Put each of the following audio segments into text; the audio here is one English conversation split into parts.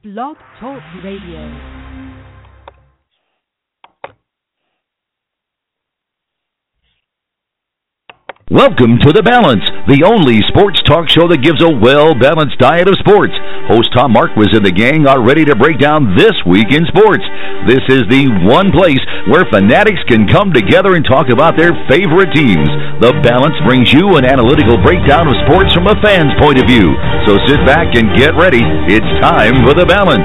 Blog Talk Radio. Welcome to The Balance, the only sports talk show that gives a well-balanced diet of sports. Host Tom Marquis and the gang are ready to break down this week in sports. This is the one place where fanatics can come together and talk about their favorite teams. The Balance brings you an analytical breakdown of sports from a fan's point of view. So sit back and get ready. It's time for The Balance.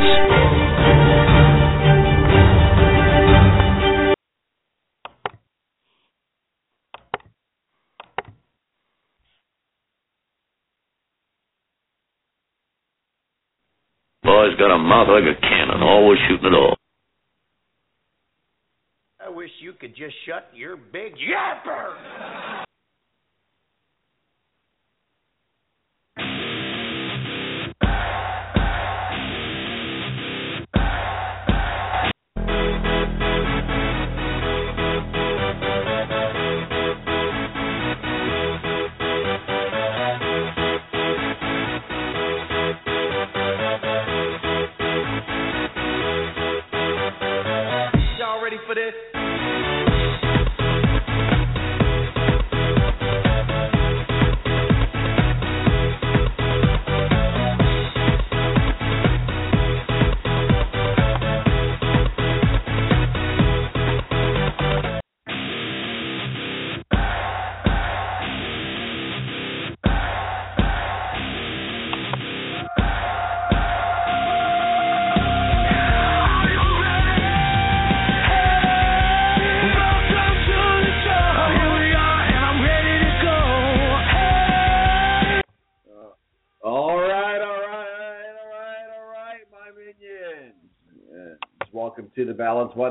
Boy's got a mouth like a cannon, always shooting it all. I wish you could just shut your big yapper. For this. Welcome to The Balance. My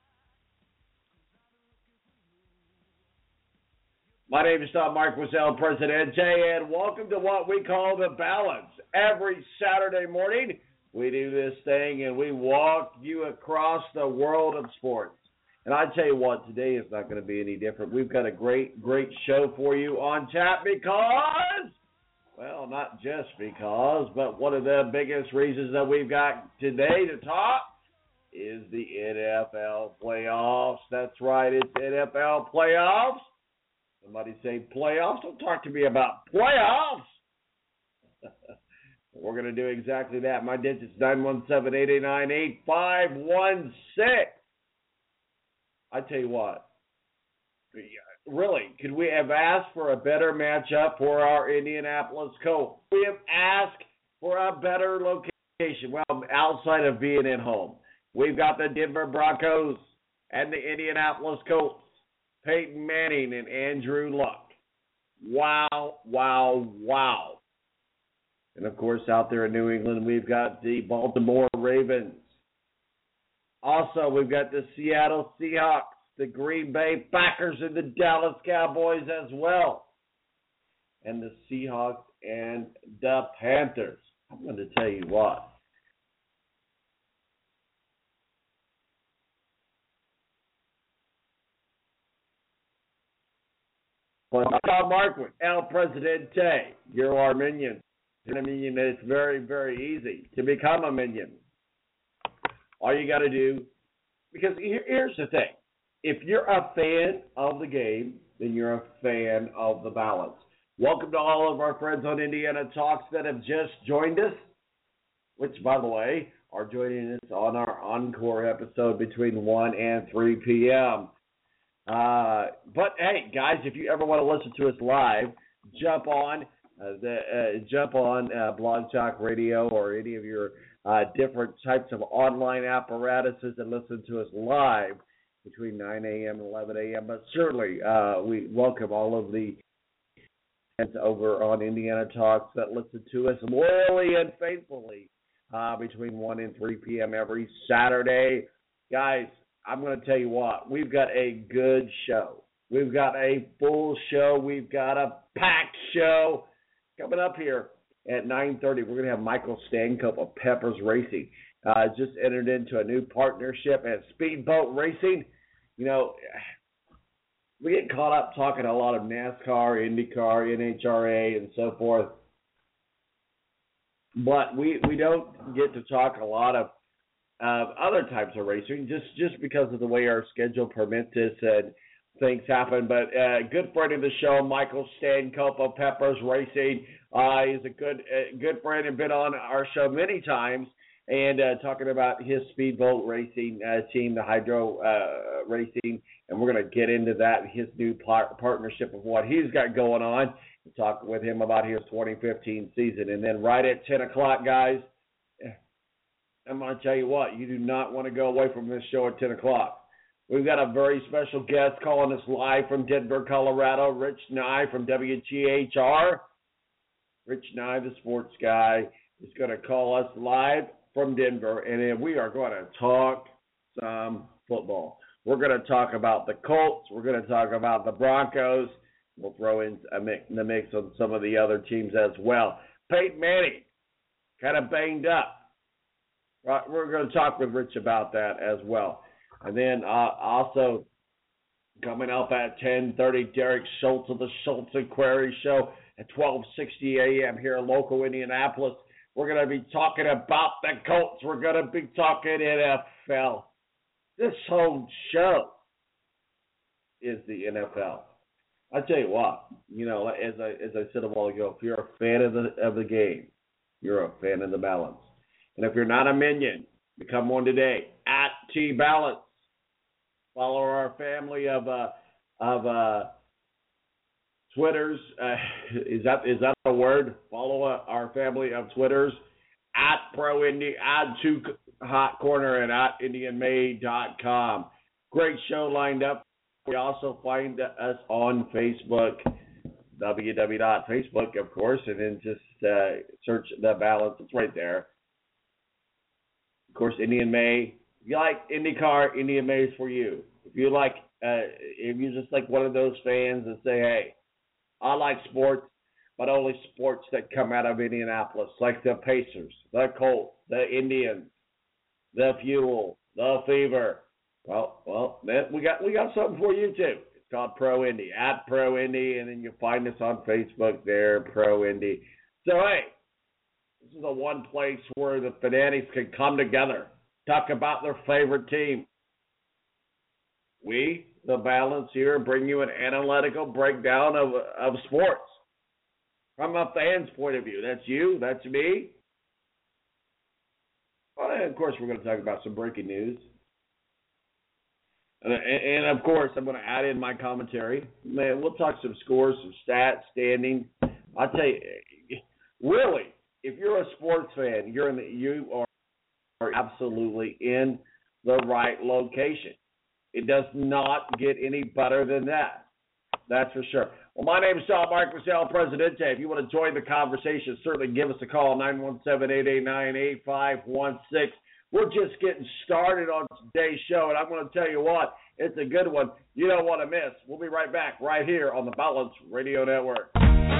name is Tom Marquis, Presidente, and welcome to what we call The Balance. Every Saturday morning, we do this thing and we walk you across the world of sports. And I tell you what, today is not going to be any different. We've got a great show for you on tap because, well, not just because, but one of the biggest reasons that we've got today to talk is the NFL playoffs. That's right, it's NFL playoffs. Somebody say playoffs? Don't talk to me about playoffs. We're going to do exactly that. My digit's 917-889-8516. I tell you what, really, could we have asked for a better matchup for our Indianapolis Colts? We have asked for a better location, well, outside of being at home. We've got the Denver Broncos and the Indianapolis Colts, Peyton Manning and Andrew Luck. Wow, wow, wow. And, of course, out there in New England, we've got the Baltimore Ravens. Also, we've got the Seattle Seahawks, the Green Bay Packers, and the Dallas Cowboys as well. And the Seahawks and the Panthers. I'm going to tell you what. Tom Marquis, El Presidente, you're our minion. You're a minion, it's very, very easy to become a minion. All you got to do, because here's the thing. If you're a fan of the game, then you're a fan of the balance. Welcome to all of our friends on Indiana Talks that have just joined us, which, by the way, are joining us on our encore episode between 1 and 3 p.m. But hey, guys, if you ever want to listen to us live, jump on Blog Talk Radio or any of your different types of online apparatuses and listen to us live between 9 a.m. and 11 a.m. But certainly, we welcome all of the fans over on Indiana Talks that listen to us loyally and faithfully between 1 and 3 p.m. every Saturday. Guys, I'm going to tell you what, we've got a good show. We've got a full show. We've got a packed show coming up here at 9:30. We're going to have Michael Stancope of Peppers Racing. Just entered into a new partnership at Speedboat Racing. You know, we get caught up talking a lot of NASCAR, IndyCar, NHRA, and so forth. but we don't get to talk a lot of other types of racing just because of the way our schedule permits us and things happen. But good friend of the show, Michael Stancope of Peppers Racing. He's a good friend and been on our show many times and talking about his speedboat racing team, the Hydro Racing. And we're going to get into that, his new partnership of what he's got going on, and talk with him about his 2015 season. And then right at 10 o'clock, guys, I'm going to tell you what, you do not want to go away from this show at 10 o'clock. We've got a very special guest calling us live from Denver, Colorado, Rich Nye from WGHR. Rich Nye, the sports guy, is going to call us live from Denver, and then we are going to talk some football. We're going to talk about the Colts. We're going to talk about the Broncos. We'll throw in the mix on some of the other teams as well. Peyton Manning, kind of banged up. We're going to talk with Rich about that as well. And then also coming up at 10:30, Derek Schultz of the Schultz and Query Show at 12:60 a.m. here in local Indianapolis. We're going to be talking about the Colts. We're going to be talking NFL. This whole show is the NFL. I tell you what, as I said a while ago, if you're a fan of the game, you're a fan of the balance. And if you're not a minion, become one today at T-Balance. Follow our family of Twitters. Is that a word? Follow our family of Twitters at Pro Indy, at Two Hot Corner, and at IndianMade.com. Great show lined up. You also find us on Facebook, www.facebook, of course, and then just search The Balance. It's right there. Of course, Indian May. If you like IndyCar, Indian May is for you. If you're just like one of those fans that say, hey, I like sports, but only sports that come out of Indianapolis, like the Pacers, the Colts, the Indians, the Fuel, the Fever. Well, then we got something for you too. It's called Pro Indy, at Pro Indy, and then you'll find us on Facebook there, Pro Indy. So hey, this is the one place where the fanatics can come together, talk about their favorite team. We, The Balance here, bring you an analytical breakdown of sports from a fan's point of view. That's you, that's me. Well, and of course, we're going to talk about some breaking news. And of course, I'm going to add in my commentary. Man, we'll talk some scores, some stats, standings. I'll tell you, really, if you're a sports fan, you are absolutely in the right location. It does not get any better than that. That's for sure. Well, my name is Sean Marquis, El Presidente. If you want to join the conversation, certainly give us a call, 917-889-8516. We're just getting started on today's show, and I'm going to tell you what, it's a good one. You don't want to miss. We'll be right back right here on the Balance Radio Network.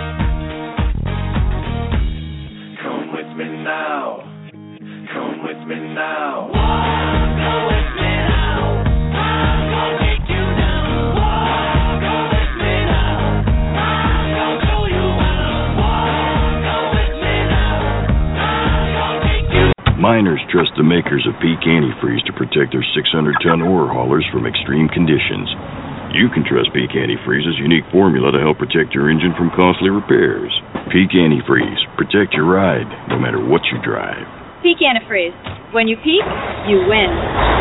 Come with me now. Come with me now. Go with me now. I'm gonna take you down. Go with me now. I'm gonna show you how. Go with me now. I'm gonna take you. Miners trust the makers of Peak Antifreeze to protect their 600-ton ore haulers from extreme conditions. You can trust Peak Antifreeze's unique formula to help protect your engine from costly repairs. Peak Antifreeze. Protect your ride, no matter what you drive. Peak Antifreeze. When you peak, you win.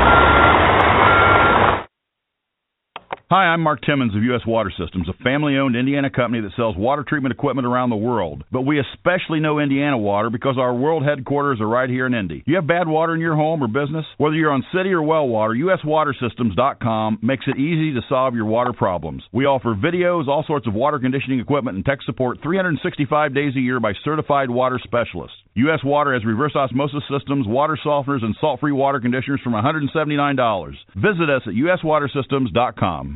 Hi, I'm Mark Timmons of U.S. Water Systems, a family-owned Indiana company that sells water treatment equipment around the world. But we especially know Indiana water because our world headquarters are right here in Indy. You have bad water in your home or business? Whether you're on city or well water, USWaterSystems.com makes it easy to solve your water problems. We offer videos, all sorts of water conditioning equipment, and tech support 365 days a year by certified water specialists. U.S. Water has reverse osmosis systems, water softeners, and salt-free water conditioners from $179. Visit us at USWaterSystems.com.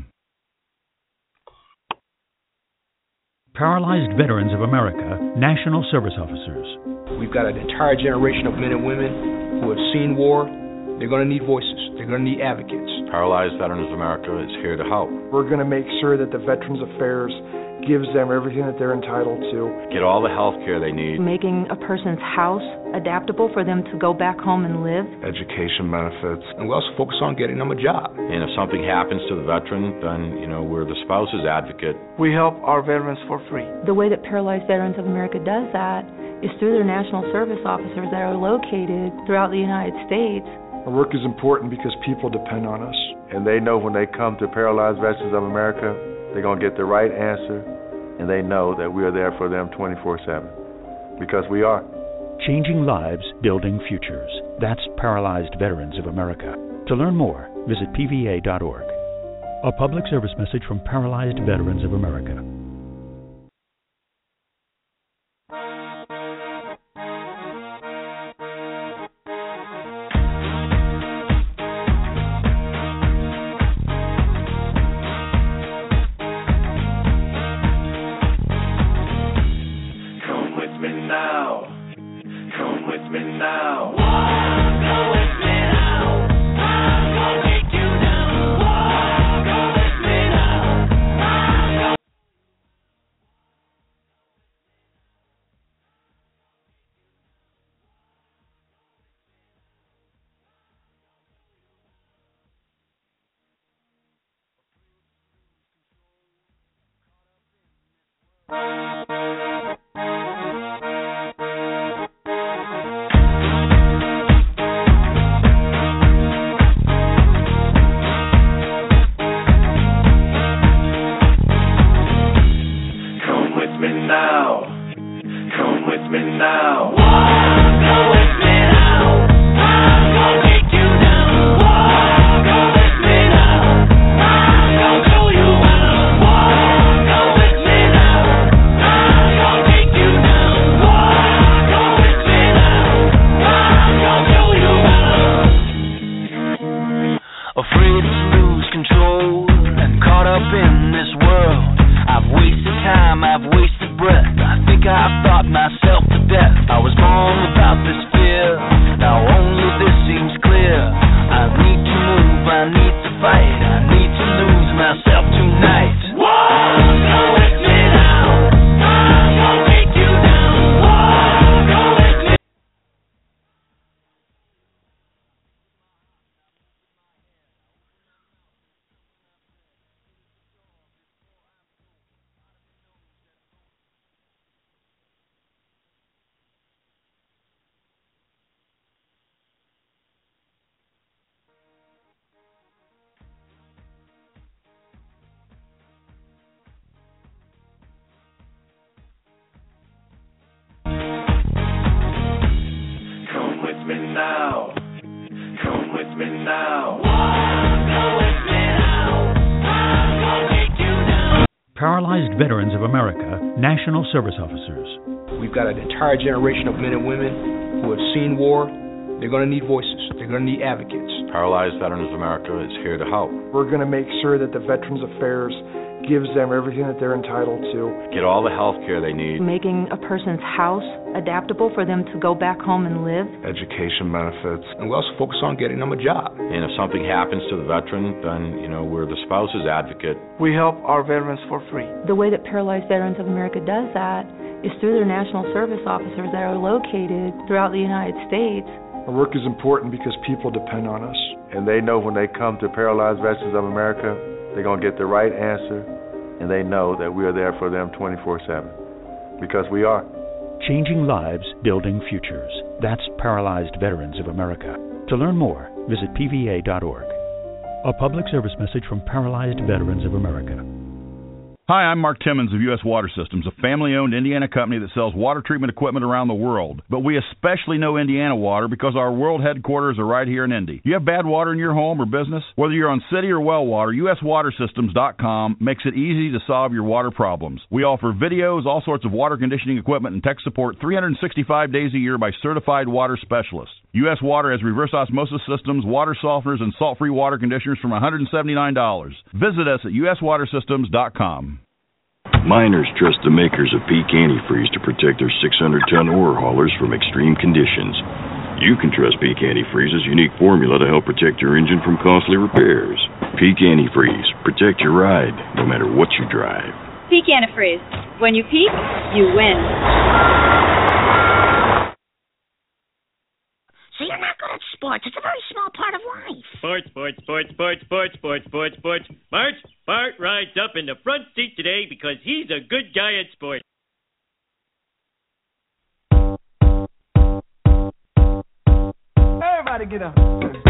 Paralyzed Veterans of America, National Service Officers. We've got an entire generation of men and women who have seen war. They're going to need voices. They're going to need advocates. Paralyzed Veterans of America is here to help. We're going to make sure that the Veterans Affairs gives them everything that they're entitled to. Get all the health care they need. Making a person's house adaptable for them to go back home and live. Education benefits. And we also focus on getting them a job. And if something happens to the veteran, then, we're the spouse's advocate. We help our veterans for free. The way that Paralyzed Veterans of America does that is through their national service officers that are located throughout the United States. Our work is important because people depend on us. And they know when they come to Paralyzed Veterans of America, they're going to get the right answer, and they know that we are there for them 24/7, because we are. Changing lives, building futures. That's Paralyzed Veterans of America. To learn more, visit pva.org. A public service message from Paralyzed Veterans of America. Paralyzed Veterans of America, National Service Officers. We've got an entire generation of men and women who have seen war. They're going to need voices. They're going to need advocates. Paralyzed Veterans of America is here to help. We're going to make sure that the Veterans Affairs gives them everything that they're entitled to. Get all the health care they need. Making a person's house adaptable for them to go back home and live. Education benefits. And we also focus on getting them a job. And if something happens to the veteran, then, we're the spouse's advocate. We help our veterans for free. The way that Paralyzed Veterans of America does that is through their national service officers that are located throughout the United States. Our work is important because people depend on us. And they know when they come to Paralyzed Veterans of America, they're going to get the right answer, and they know that we are there for them 24/7, because we are. Changing lives, building futures. That's Paralyzed Veterans of America. To learn more, visit pva.org. A public service message from Paralyzed Veterans of America. Hi, I'm Mark Timmons of U.S. Water Systems, a family-owned Indiana company that sells water treatment equipment around the world. But we especially know Indiana water because our world headquarters are right here in Indy. You have bad water in your home or business? Whether you're on city or well water, USWaterSystems.com makes it easy to solve your water problems. We offer videos, all sorts of water conditioning equipment, and tech support 365 days a year by certified water specialists. U.S. Water has reverse osmosis systems, water softeners, and salt-free water conditioners from $179. Visit us at USWaterSystems.com. Miners trust the makers of Peak Antifreeze to protect their 600-ton ore haulers from extreme conditions. You can trust Peak Antifreeze's unique formula to help protect your engine from costly repairs. Peak Antifreeze. Protect your ride, no matter what you drive. Peak antifreeze. When you peak, you win. So you're not good at sports. It's a very small part of life. Sports. Bart rides up in the front seat today because he's a good guy at sports. Everybody get up.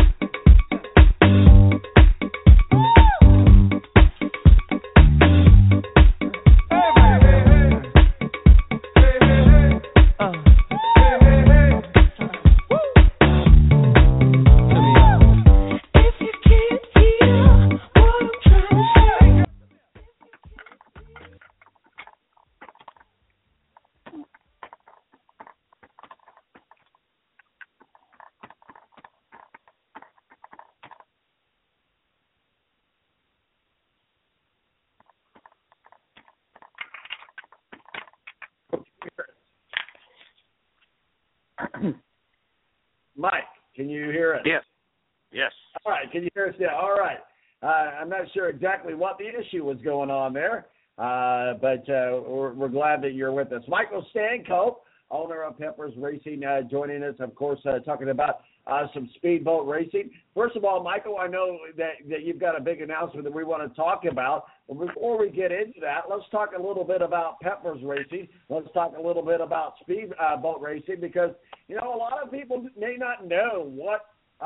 Mike, can you hear us? Yes. All right, can you hear us now? All right. I'm not sure exactly what the issue was going on there, but we're glad that you're with us. Michael Stanco, owner of Peppers Racing, joining us, of course, talking about some speedboat racing. First of all, Michael, I know that you've got a big announcement that we want to talk about. But before we get into that, let's talk a little bit about Peppers Racing. Let's talk a little bit about speedboat racing because, you know, a lot of people may not know what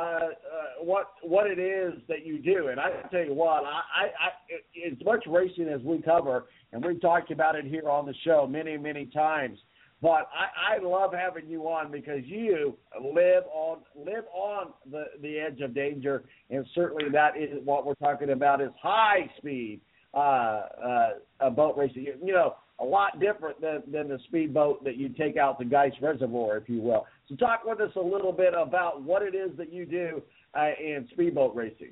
it is that you do. And I tell you what, as much racing as we cover, and we've talked about it here on the show many, many times, but I love having you on because you live on the edge of danger, and certainly that is what we're talking about is high speed boat racing. You know, a lot different than the speedboat that you take out to Geist Reservoir, if you will. So talk with us a little bit about what it is that you do in speedboat racing.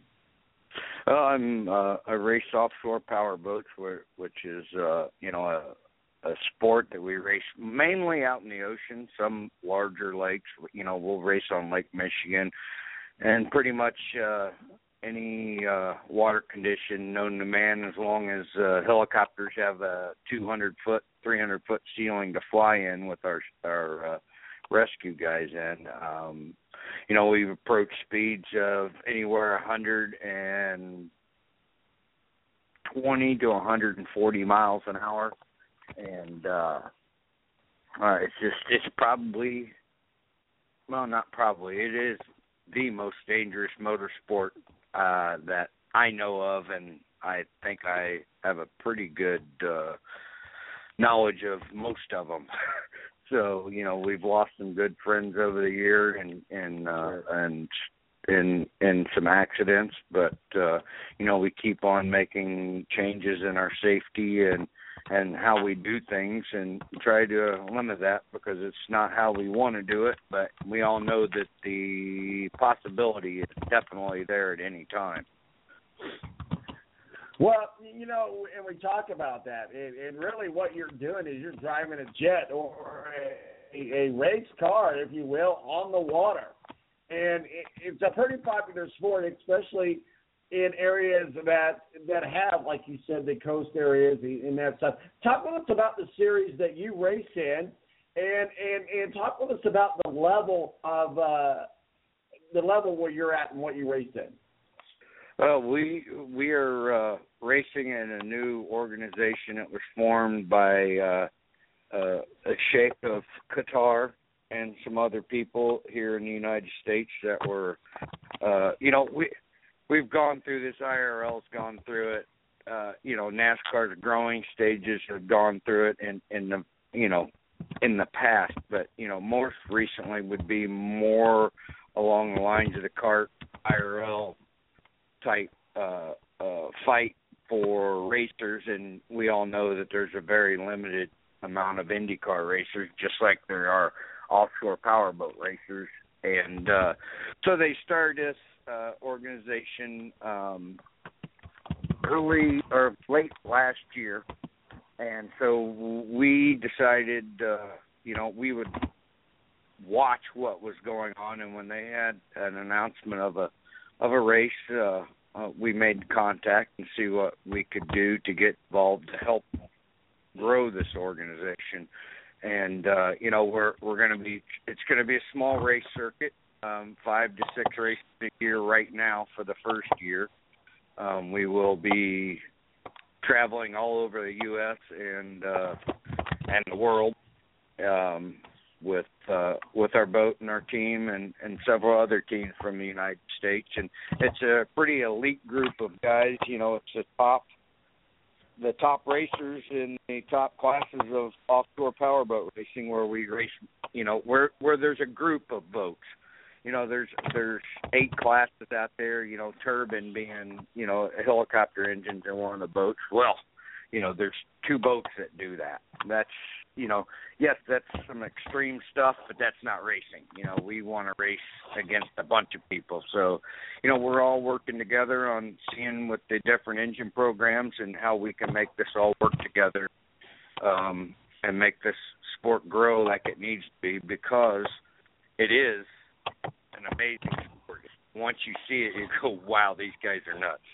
I race offshore power boats, which is a sport that we race mainly out in the ocean, some larger lakes. You know, we'll race on Lake Michigan and pretty much any water condition known to man, as long as helicopters have a 200-foot, 300-foot ceiling to fly in with our rescue guys in. You know, we've approached speeds of anywhere 120 to 140 miles an hour. And it's probably, well, not probably, it is the most dangerous motorsport that I know of, and I think I have a pretty good knowledge of most of them. So, you know, we've lost some good friends over the year and in some accidents, but you know, we keep on making changes in our safety and how we do things and try to limit that, because it's not how we want to do it, but we all know that the possibility is definitely there at any time. Well, you know, and we talk about that, and really what you're doing is you're driving a jet or a race car, if you will, on the water. And it's a pretty popular sport, especially in areas that have, like you said, the coast areas and that stuff. Talk with us about the series that you race in, and talk with us about the level of where you're at and what you race in. Well, we are racing in a new organization that was formed by a Sheikh of Qatar and some other people here in the United States that were, you know, we've gone through this. IRL's gone through it. You know, NASCAR's growing stages have gone through it in the past, but you know, most recently would be more along the lines of the kart IRL type fight for racers, and we all know that there's a very limited amount of IndyCar racers, just like there are offshore powerboat racers. And so they started this organization early or late last year, and so we decided, you know, we would watch what was going on, and when they had an announcement of a race, we made contact and see what we could do to get involved to help grow this organization. And you know, it's going to be a small race circuit, 5 to 6 races a year right now for the first year. We will be traveling all over the U.S. and the world with our boat and our team and several other teams from the United States. And it's a pretty elite group of guys. You know, it's the top racers in the top classes of offshore powerboat racing, where we race, you know, where there's a group of boats. You know, there's 8 classes out there, you know, turbine being, you know, helicopter engines in one of the boats. Well, you know, there's 2 boats that do that. That's, you know, yes, that's some extreme stuff, but that's not racing. You know, we want to race against a bunch of people. So, you know, we're all working together on seeing with the different engine programs and how we can make this all work together and make this sport grow like it needs to be, because it is an amazing sport. Once you see it, you go, wow, these guys are nuts.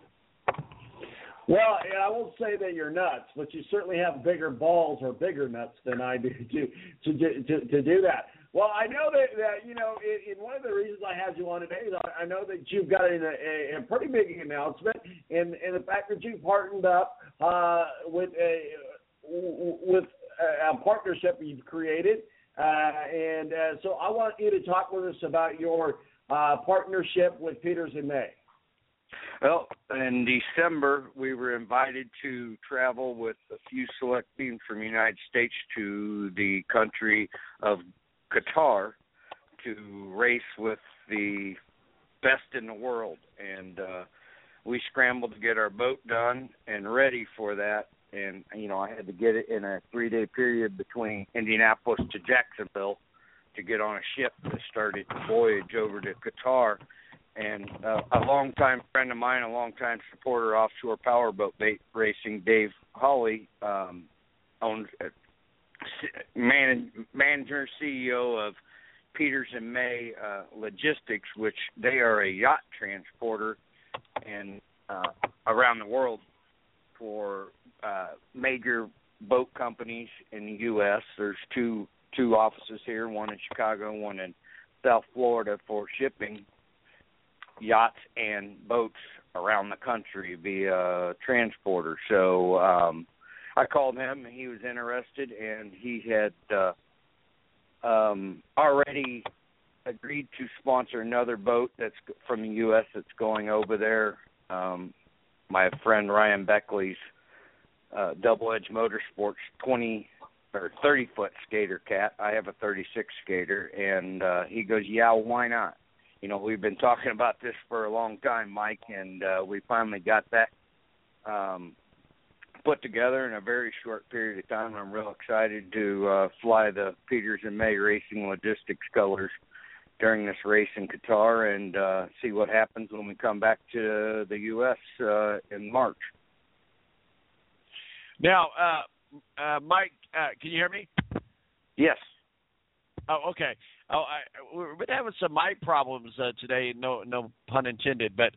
Well, I won't say that you're nuts, but you certainly have bigger balls or bigger nuts than I do to do that. Well, I know that you know, in one of the reasons I had you on today is I know that you've got a pretty big announcement in the fact that you've partnered up with a partnership you've created. So I want you to talk with us about your partnership with Peters and May. Well, in December, we were invited to travel with a few select teams from the United States to the country of Qatar to race with the best in the world. And we scrambled to get our boat done and ready for that. And, you know, I had to get it in a 3-day period between Indianapolis to Jacksonville to get on a ship that started the voyage over to Qatar. And a longtime friend of mine, a longtime supporter of offshore powerboat racing, Dave Hawley, owns manager, CEO of Peters and May Logistics, which they are a yacht transporter and around the world for major boat companies in the U.S. There's two offices here, one in Chicago, one in South Florida, for shipping yachts and boats around the country via transporter. So I called him, and he was interested, and he had already agreed to sponsor another boat that's from the U.S. that's going over there. My friend Ryan Beckley's Double Edge Motorsports 20 or 30-foot skater cat. I have a 36 skater, and he goes, yeah, why not? You know, we've been talking about this for a long time, Mike, and we finally got that put together in a very short period of time. I'm real excited to fly the Peters and May Racing Logistics colors during this race in Qatar and see what happens when we come back to the U.S. In March. Now, Mike, can you hear me? Yes. Oh, okay. We've been having some mic problems today. No pun intended, but.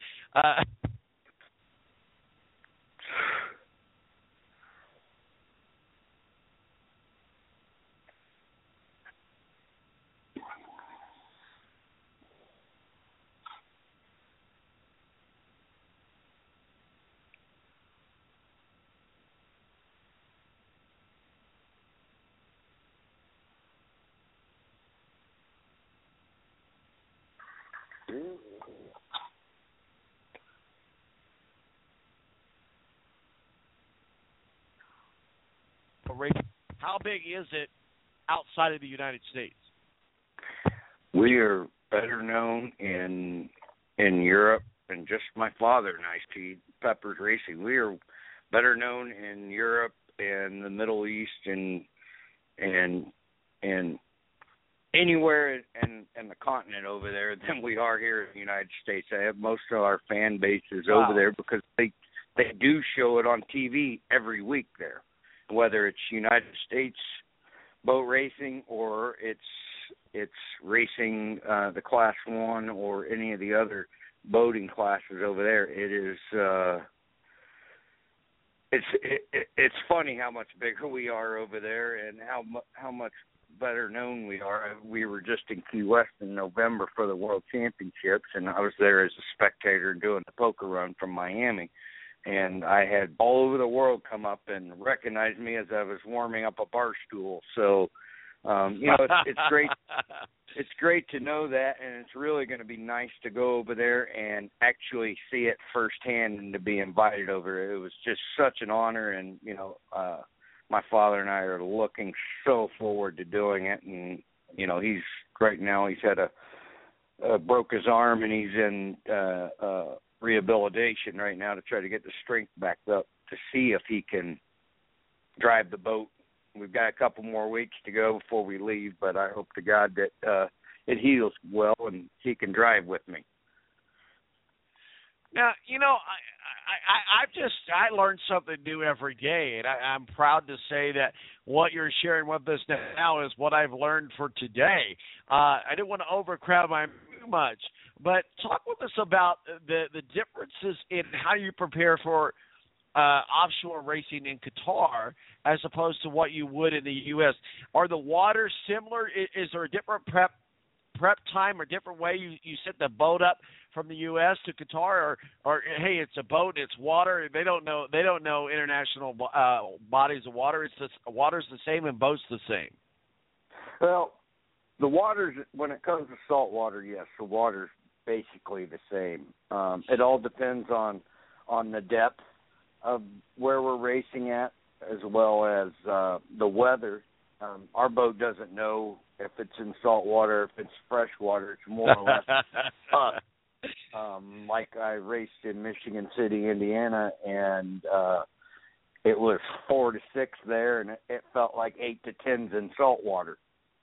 How big is it outside of the United States? We are better known in Europe, and just my father and I, Steve Peppers Racing. We are better known in Europe and the Middle East and anywhere in the continent over there than we are here in the United States. I have most of our fan bases over there because they do show it on TV every week there, whether it's United States boat racing or it's racing the Class 1 or any of the other boating classes over there. It is it's funny how much bigger we are over there, and how much better known we are. We were just in Key West in November for the World Championships, and I was there as a spectator doing the poker run from Miami. And I had all over the world come up and recognize me as I was warming up a bar stool. So, it's great. It's great to know that, and it's really going to be nice to go over there and actually see it firsthand and to be invited over. It was just such an honor, and my father and I are looking so forward to doing it. And he's right now he's had broke his arm, and he's in rehabilitation right now to try to get the strength back up to see if he can drive the boat. We've got a couple more weeks to go before we leave, but I hope to God that it heals well and he can drive with me. Now, I learn something new every day, and I'm proud to say that what you're sharing with us now is what I've learned for today. I didn't want to overcrowd my too much, but talk with us about the differences in how you prepare for offshore racing in Qatar as opposed to what you would in the U.S. Are the waters similar? Is there a different prep time or different way you set the boat up from the U.S. to Qatar, or hey, it's a boat, it's water. They don't know international bodies of water. Water's the same and boat's the same. Well, the waters, when it comes to salt water, yes, the water's basically the same. It all depends on the depth of where we're racing at, as well as the weather. Our boat doesn't know if it's in salt water, if it's fresh water. It's more or less us. Like I raced in Michigan City, Indiana, and it was 4 to 6 there, and it felt like 8 to 10s in salt water.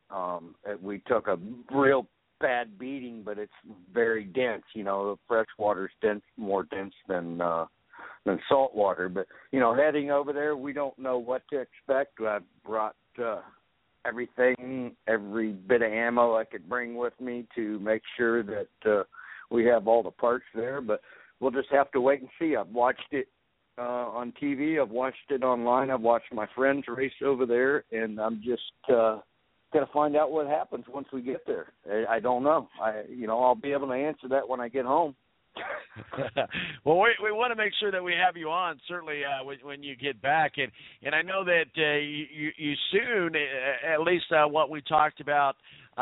We took a real bad beating, but it's very dense. Fresh water's more dense than salt water. But heading over there, we don't know what to expect. I brought everything, every bit of ammo I could bring with me to make sure that we have all the parts there. But we'll just have to wait and see. I've watched it on TV. I've watched it online. I've watched my friends race over there, and I'm just going to find out what happens once we get there. I don't know. I'll be able to answer that when I get home. Well, we want to make sure that we have you on, certainly, when you get back. And I know that you soon, at least what we talked about,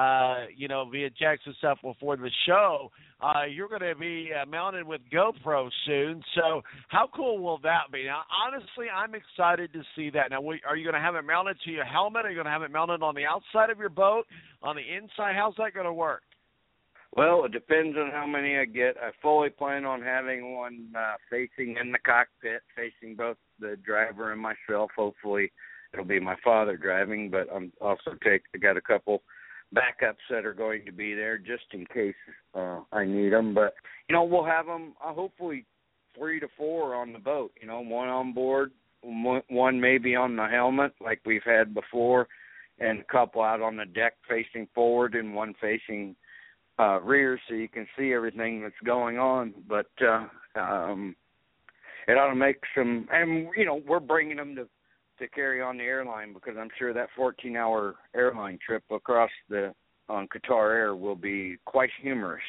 via text and stuff before the show, you're going to be mounted with GoPro soon. So how cool will that be? Now, honestly, I'm excited to see that. Now, are you going to have it mounted to your helmet? Are you going to have it mounted on the outside of your boat, on the inside? How's that going to work? Well, it depends on how many I get. I fully plan on having one facing in the cockpit, facing both the driver and myself. Hopefully, it'll be my father driving, but I'm also I got a couple backups that are going to be there just in case I need them. But we'll have them hopefully 3 to 4 on the boat. One on board, one maybe on the helmet like we've had before, and a couple out on the deck facing forward and one facing rear, so you can see everything that's going on. But it ought to make some, and we're bringing them to carry on the airline, because I'm sure that 14-hour airline trip across on Qatar Air will be quite humorous.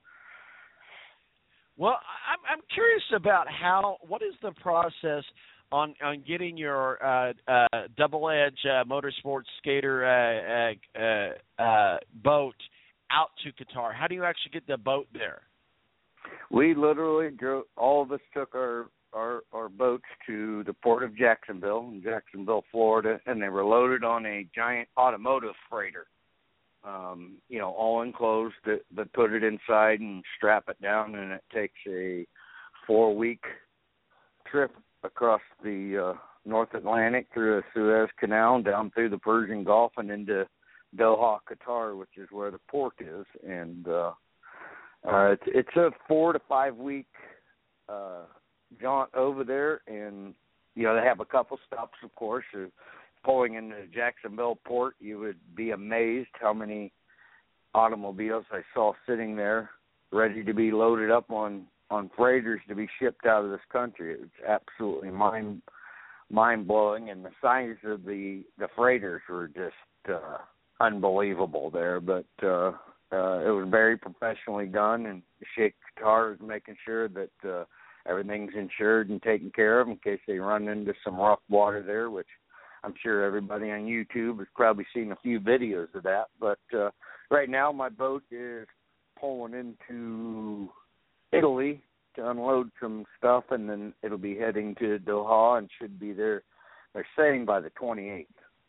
Well, I'm curious about what is the process on getting your double-edge motorsports skater boat out to Qatar? How do you actually get the boat there? We literally drove. All of us took our boats to the port of Jacksonville, Florida, and they were loaded on a giant automotive freighter. All enclosed. They put it inside and strap it down, and it takes a 4-week trip across the North Atlantic through the Suez Canal, down through the Persian Gulf, and into Doha, Qatar, which is where the port is. And it's a 4 to 5 week jaunt over there, and they have a couple stops, of course. Pulling into Jacksonville port, you would be amazed how many automobiles I saw sitting there ready to be loaded up on freighters to be shipped out of this country. It's absolutely mind-blowing, and the size of the freighters were just unbelievable there. But it was very professionally done, and Sheikh Qatar is making sure that everything's insured and taken care of in case they run into some rough water there, which I'm sure everybody on YouTube has probably seen a few videos of that. But right now my boat is pulling into Italy to unload some stuff, and then it'll be heading to Doha and should be there, they're saying, by the 28th.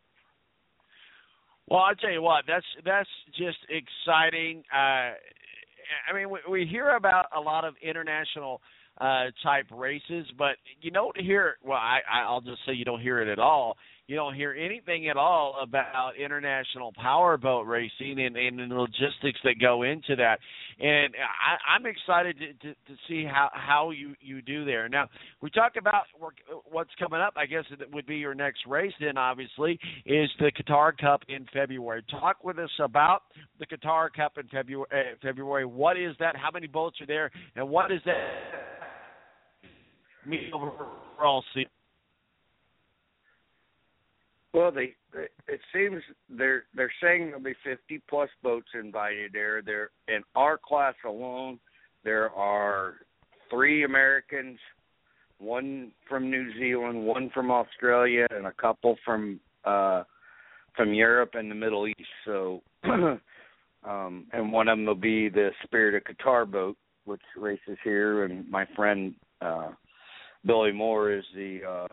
Well, I'll tell you what, that's just exciting. I mean, we hear about a lot of international type races, but you don't hear, well, I'll just say you don't hear it at all. You don't hear anything at all about international powerboat racing and the logistics that go into that. And I'm excited to see how you do there. Now, we talked about what's coming up. I guess it would be your next race then, obviously, is the Qatar Cup in February. Talk with us about the Qatar Cup in February. What is that? How many boats are there? And what is that mean overall season? Well, it seems they're saying there'll be 50 plus boats invited there. There in our class alone, there are 3 Americans, 1 from New Zealand, 1 from Australia, and a couple from Europe and the Middle East. So, and one of them will be the Spirit of Qatar boat, which races here, and my friend Billy Moore is the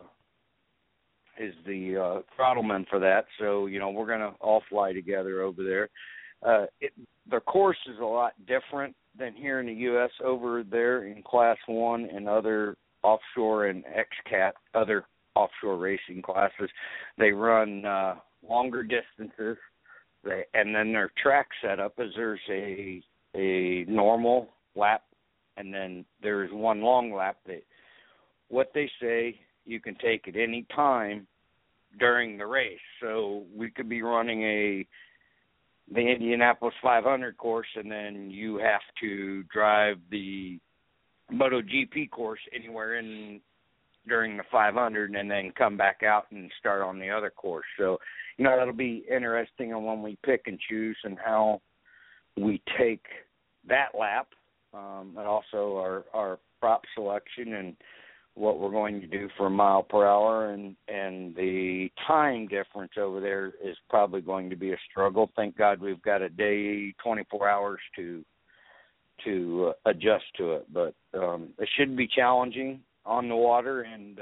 throttleman for that. So, we're going to all fly together over there. The course is a lot different than here in the U.S. Over there in Class 1 and other offshore and XCAT, other offshore racing classes. They run longer distances, and then their track setup is there's a normal lap, and then there's one long lap that what they say you can take at any time during the race. So we could be running the Indianapolis 500 course, and then you have to drive the MotoGP course anywhere in during the 500 and then come back out and start on the other course. So, that'll be interesting on when we pick and choose and how we take that lap, and also our prop selection and what we're going to do for mile per hour, and the time difference over there is probably going to be a struggle. Thank God we've got a day, 24 hours to adjust to it, but it should be challenging on the water and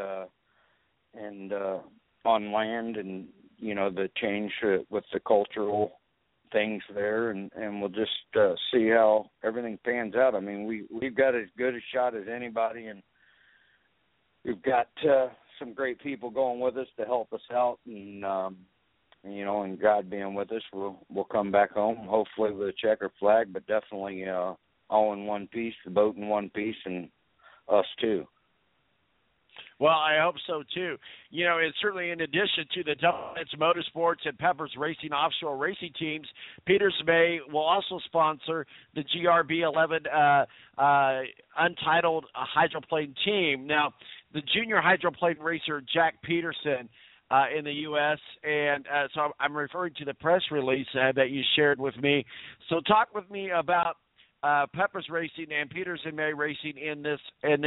on land, and the change with the cultural things there, and we'll just see how everything pans out. I mean, we've got as good a shot as anybody, and we've got some great people going with us to help us out, and and God being with us, we'll come back home hopefully with a checker flag, but definitely all in one piece, the boat in one piece, and us too. Well, I hope so, too. It's certainly in addition to the Dominance Motorsports and Peppers Racing offshore racing teams, Peters May will also sponsor the GRB11 Untitled Hydroplane team. Now, the junior hydroplane racer Jack Peterson in the U.S., and so I'm referring to the press release that you shared with me. So talk with me about Peppers Racing and Peters and May Racing in this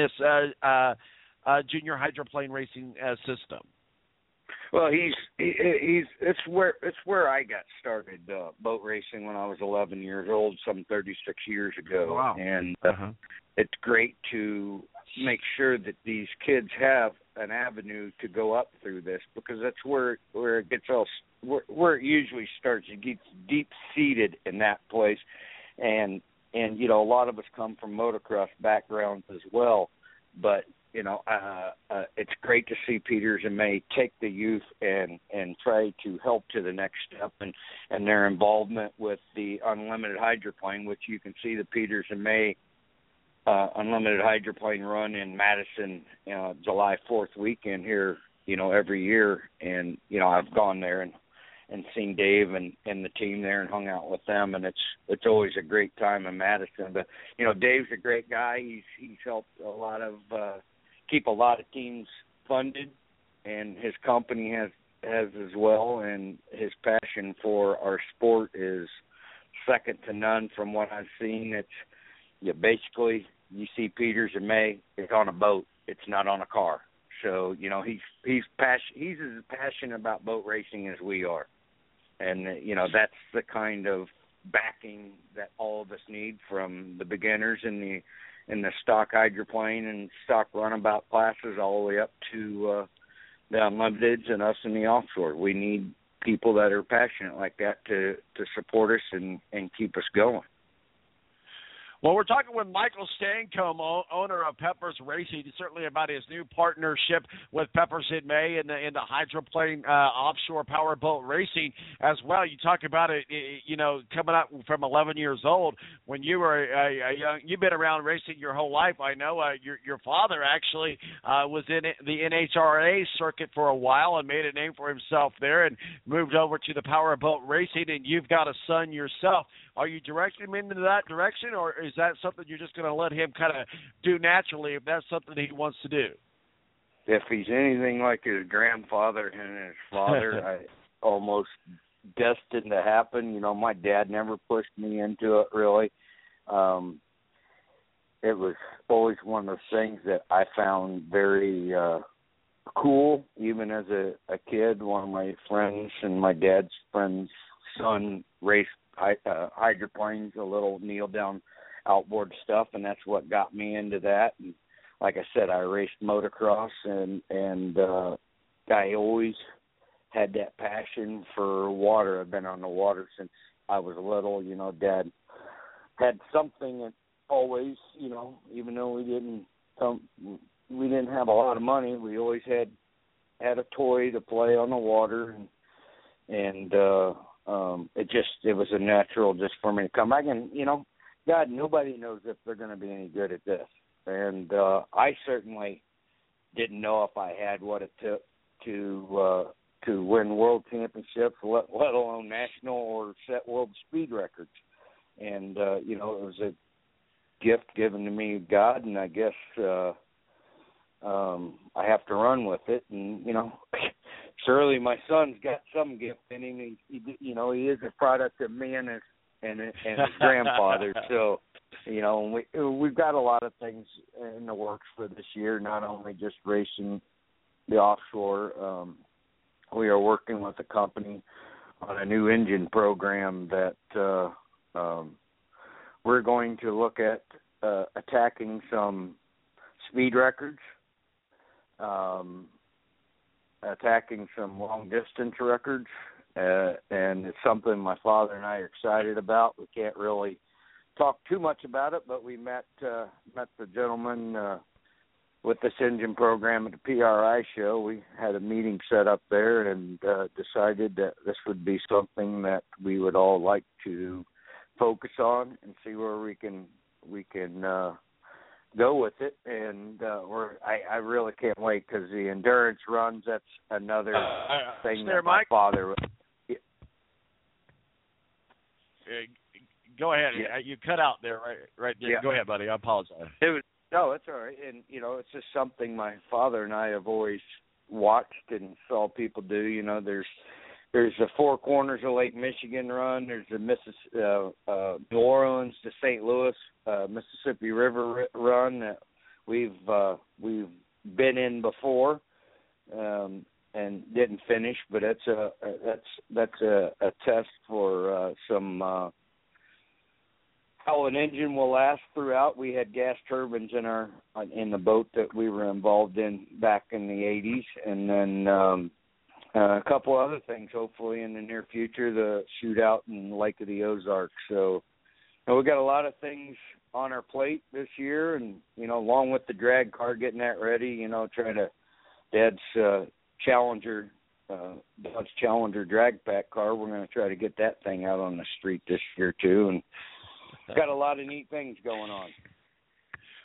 junior hydroplane racing system. Well, it's where I got started boat racing when I was 11 years old, some 36 years ago. Wow. And it's great to make sure that these kids have an avenue to go up through this, because that's where it gets all where it usually starts. It gets deep seated in that place, and a lot of us come from motocross backgrounds as well, but it's great to see Peters and May take the youth and try to help to the next step, and their involvement with the Unlimited Hydroplane, which you can see the Peters and May Unlimited Hydroplane run in Madison July 4th weekend here, every year. And, I've gone there and seen Dave and the team there and hung out with them, and it's always a great time in Madison. But, Dave's a great guy. He's helped a lot of keep a lot of teams funded and his company has as well, and his passion for our sport is second to none from what I've seen. It's basically you see Peters and May, it's on a boat. It's not on a car. So, he's as passionate about boat racing as we are. And, that's the kind of backing that all of us need from the beginners in the stock hydroplane and stock runabout classes all the way up to the unlimiteds and us in the offshore. We need people that are passionate like that to support us and keep us going. Well, we're talking with Michael Stancomb, owner of Peppers Racing, certainly about his new partnership with Peppers in May in the hydroplane offshore powerboat racing as well. You talk about it, coming up from 11 years old. When you were young, you've been around racing your whole life. I know your father actually was in the NHRA circuit for a while and made a name for himself there and moved over to the powerboat racing, and you've got a son yourself. Are you directing him into that direction, or is that something you're just going to let him kind of do naturally if that's something he wants to do? If he's anything like his grandfather and his father, I almost destined to happen. My dad never pushed me into it, really. It was always one of those things that I found very cool, even as a kid. One of my friends and my dad's friend's son raced hydroplanes, a little kneel down outboard stuff, and that's what got me into that. And like I said, I raced motocross, and I always had that passion for water. I've been on the water since I was little. Dad had something always, even though we didn't have a lot of money, we always had a toy to play on the water, and it was a natural just for me to come back. And, God, nobody knows if they're going to be any good at this. And I certainly didn't know if I had what it took to win world championships, let alone national or set world speed records. And, it was a gift given to me, God, and I guess I have to run with it. And, surely my son's got some gift in him. He is a product of me and his grandfather. So, we've got a lot of things in the works for this year, not only just racing the offshore. We are working with a company on a new engine program that we're going to look at attacking some speed records, attacking some long-distance records, and it's something my father and I are excited about. We can't really talk too much about it, but we met the gentleman with this engine program at the PRI show. We had a meeting set up there and decided that this would be something that we would all like to focus on and see where we can go with it. And I really can't wait, because the endurance runs, that's another thing that my father. Go ahead. Yeah. You cut out there, right there. Yeah. Go ahead, buddy. I apologize. No, it's all right. And, it's just something my father and I have always watched and saw people do. There's the Four Corners of Lake Michigan run. There's the New Orleans to St. Louis Mississippi River run that we've been in before and didn't finish, but that's a test for some how an engine will last throughout. We had gas turbines in the boat that we were involved in back in the 80s, and then a couple other things, hopefully, in the near future, the shootout in Lake of the Ozarks. So we've got a lot of things on our plate this year, and, along with the drag car, getting that ready, trying to Dad's Challenger drag pack car. We're going to try to get that thing out on the street this year, too, and got a lot of neat things going on.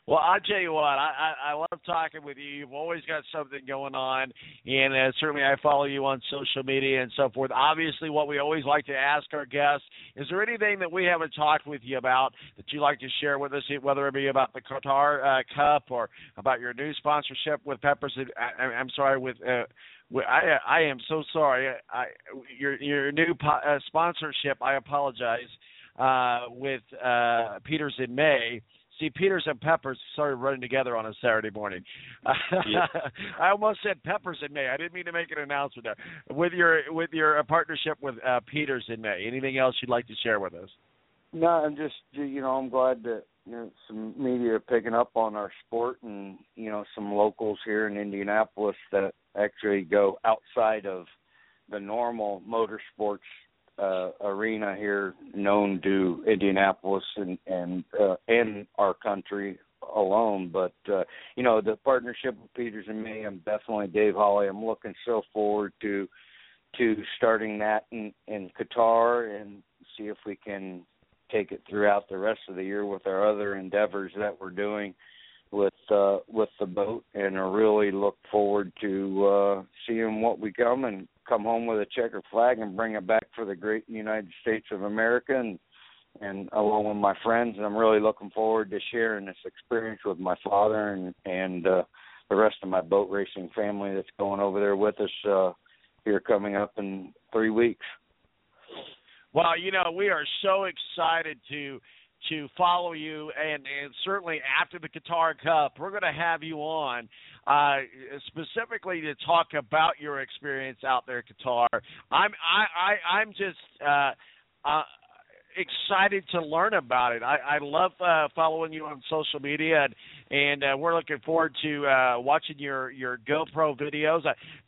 Well, I'll tell you what, I love talking with you. You've always got something going on, and certainly I follow you on social media and so forth. Obviously, what we always like to ask our guests, is there anything that we haven't talked with you about that you'd like to share with us, whether it be about the Qatar Cup or about your new sponsorship with Peppers? I'm sorry, I am so sorry. Your new sponsorship, I apologize, with Peters in May. See, Peters and Peppers started running together on a Saturday morning. I almost said Peppers in May. I didn't mean to make an announcement there. With your partnership with Peters in May, anything else you'd like to share with us? No, I'm just, I'm glad that some media are picking up on our sport, and some locals here in Indianapolis that actually go outside of the normal motorsports arena here, known to Indianapolis and our country alone. But the partnership with Peters and me, I'm definitely Dave Holly. I'm looking so forward to starting that in Qatar and see if we can take it throughout the rest of the year with our other endeavors that we're doing with the boat, and I really look forward to seeing what we come home with a checkered flag and bring it back for the great United States of America, and along with my friends. And I'm really looking forward to sharing this experience with my father and the rest of my boat racing family that's going over there with us here coming up in 3 weeks. Well, we are so excited to follow you, and certainly after the Qatar Cup, we're going to have you on specifically to talk about your experience out there at Qatar. I'm just excited to learn about it. I love following you on social media, and we're looking forward to watching your GoPro videos.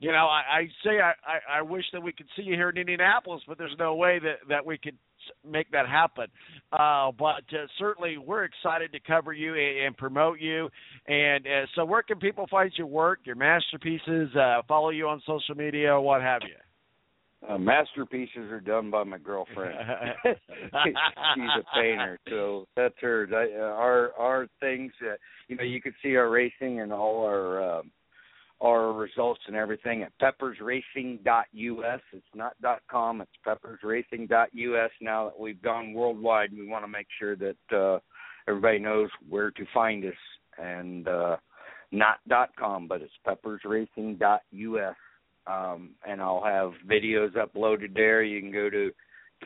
I wish that we could see you here in Indianapolis, but there's no way that we could make that happen. But certainly we're excited to cover you and promote you. And so where can people find your work, your masterpieces, follow you on social media, what have you? Masterpieces are done by my girlfriend. She's a painter, so that's her. Our things, you can see our racing and all our results and everything at peppersracing.us. It's not .com, it's peppersracing.us. Now that we've gone worldwide, we want to make sure that everybody knows where to find us, and not .com, but it's peppersracing.us. And I'll have videos uploaded there. You can go to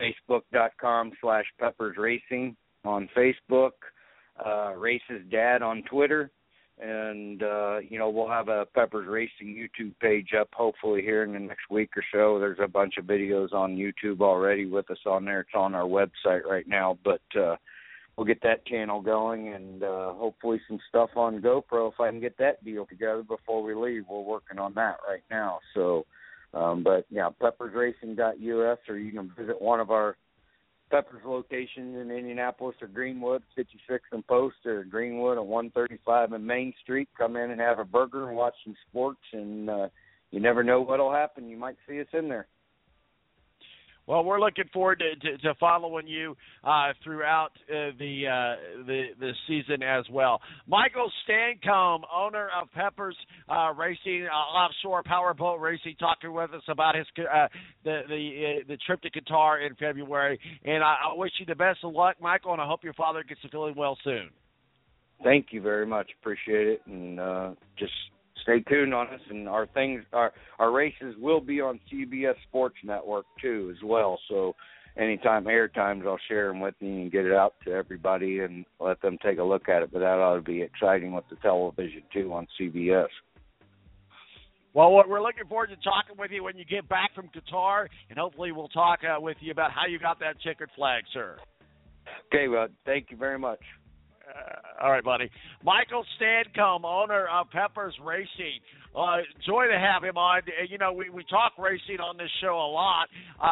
facebook.com/peppersracing on Facebook, Race's Dad on Twitter, and, we'll have a Peppers Racing YouTube page up hopefully here in the next week or so. There's a bunch of videos on YouTube already with us on there. It's on our website right now, but we'll get that channel going, and hopefully some stuff on GoPro if I can get that deal together before we leave. We're working on that right now. So, peppersracing.us, or you can visit one of our Peppers locations in Indianapolis or Greenwood, 56 and Post, or Greenwood on 135 and Main Street. Come in and have a burger and watch some sports, and you never know what'll happen. You might see us in there. Well, we're looking forward to following you throughout the season as well. Michael Stancomb, owner of Peppers Racing, offshore powerboat racing, talking with us about his the trip to Qatar in February. And I wish you the best of luck, Michael, and I hope your father gets to feeling well soon. Thank you very much. Appreciate it, and just stay tuned on us, and our races will be on CBS Sports Network too as well. So anytime airtimes, I'll share them with you and get it out to everybody and let them take a look at it. But that ought to be exciting with the television too on CBS. Well, we're looking forward to talking with you when you get back from Qatar, and hopefully we'll talk with you about how you got that checkered flag, sir. Okay, well, thank you very much. All right, buddy. Michael Stancomb, owner of Peppers Racing. Joy to have him on. We talk racing on this show a lot.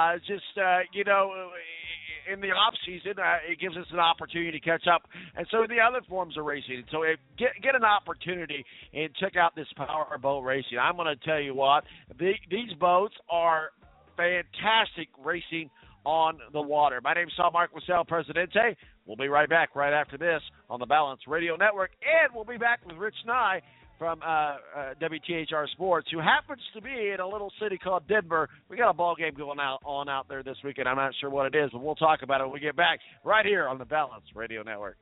In the off season, it gives us an opportunity to catch up, and so the other forms of racing. So get an opportunity and check out this power boat racing. I'm going to tell you what, these boats are fantastic racing on the water. My name's Sal Mark Wasel, Presidente. We'll be right back right after this on the Balance Radio Network, and we'll be back with Rich Nye from WTHR Sports, who happens to be in a little city called Denver. We got a ball game going on out there this weekend. I'm not sure what it is, but we'll talk about it when we get back right here on the Balance Radio Network.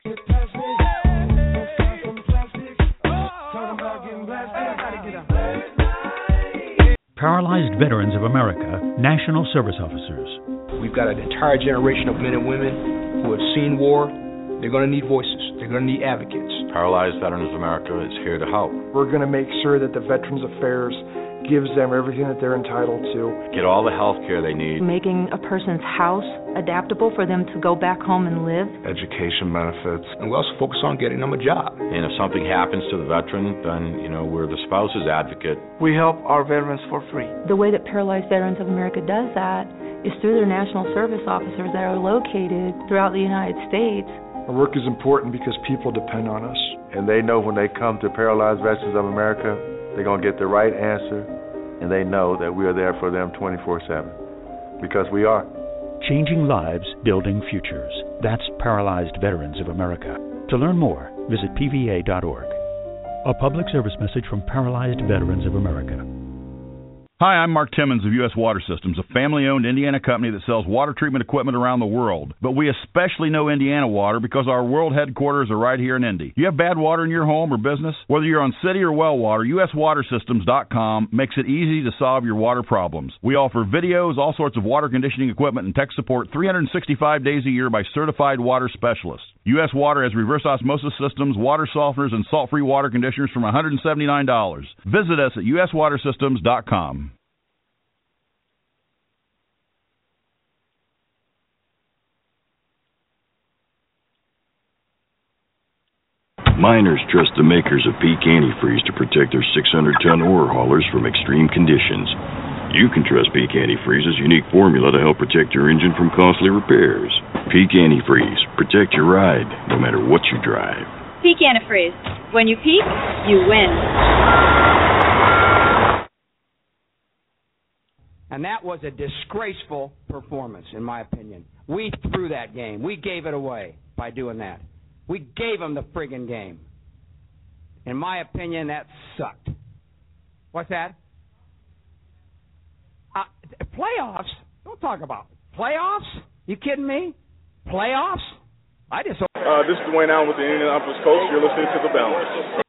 Paralyzed Veterans of America, National Service Officers. We've got an entire generation of men and women who have seen war. They're going to need voices. They're going to need advocates. Paralyzed Veterans of America is here to help. We're going to make sure that the Veterans Affairs gives them everything that they're entitled to. Get all the health care they need. Making a person's house adaptable for them to go back home and live. Education benefits. And we also focus on getting them a job. And if something happens to the veteran, then, we're the spouse's advocate. We help our veterans for free. The way that Paralyzed Veterans of America does that is through their national service officers that are located throughout the United States. Our work is important because people depend on us. And they know when they come to Paralyzed Veterans of America, they're going to get the right answer, and they know that we are there for them 24/7, because we are. Changing lives, building futures. That's Paralyzed Veterans of America. To learn more, visit pva.org. A public service message from Paralyzed Veterans of America. Hi, I'm Mark Timmons of U.S. Water Systems, a family-owned Indiana company that sells water treatment equipment around the world. But we especially know Indiana water because our world headquarters are right here in Indy. You have bad water in your home or business? Whether you're on city or well water, USWaterSystems.com makes it easy to solve your water problems. We offer videos, all sorts of water conditioning equipment, and tech support 365 days a year by certified water specialists. U.S. Water has reverse osmosis systems, water softeners, and salt-free water conditioners from $179. Visit us at USWaterSystems.com. Miners trust the makers of Peak Antifreeze to protect their 600-ton ore haulers from extreme conditions. You can trust Peak Antifreeze's unique formula to help protect your engine from costly repairs. Peak Antifreeze. Protect your ride, no matter what you drive. Peak Antifreeze. When you peak, you win. And that was a disgraceful performance, in my opinion. We threw that game. We gave it away by doing that. We gave them the friggin' game. In my opinion, that sucked. What's that? Playoffs? Don't talk about it. Playoffs? You kidding me? Playoffs? This is Dwayne Allen with the Indianapolis Colts. You're listening to The Balance.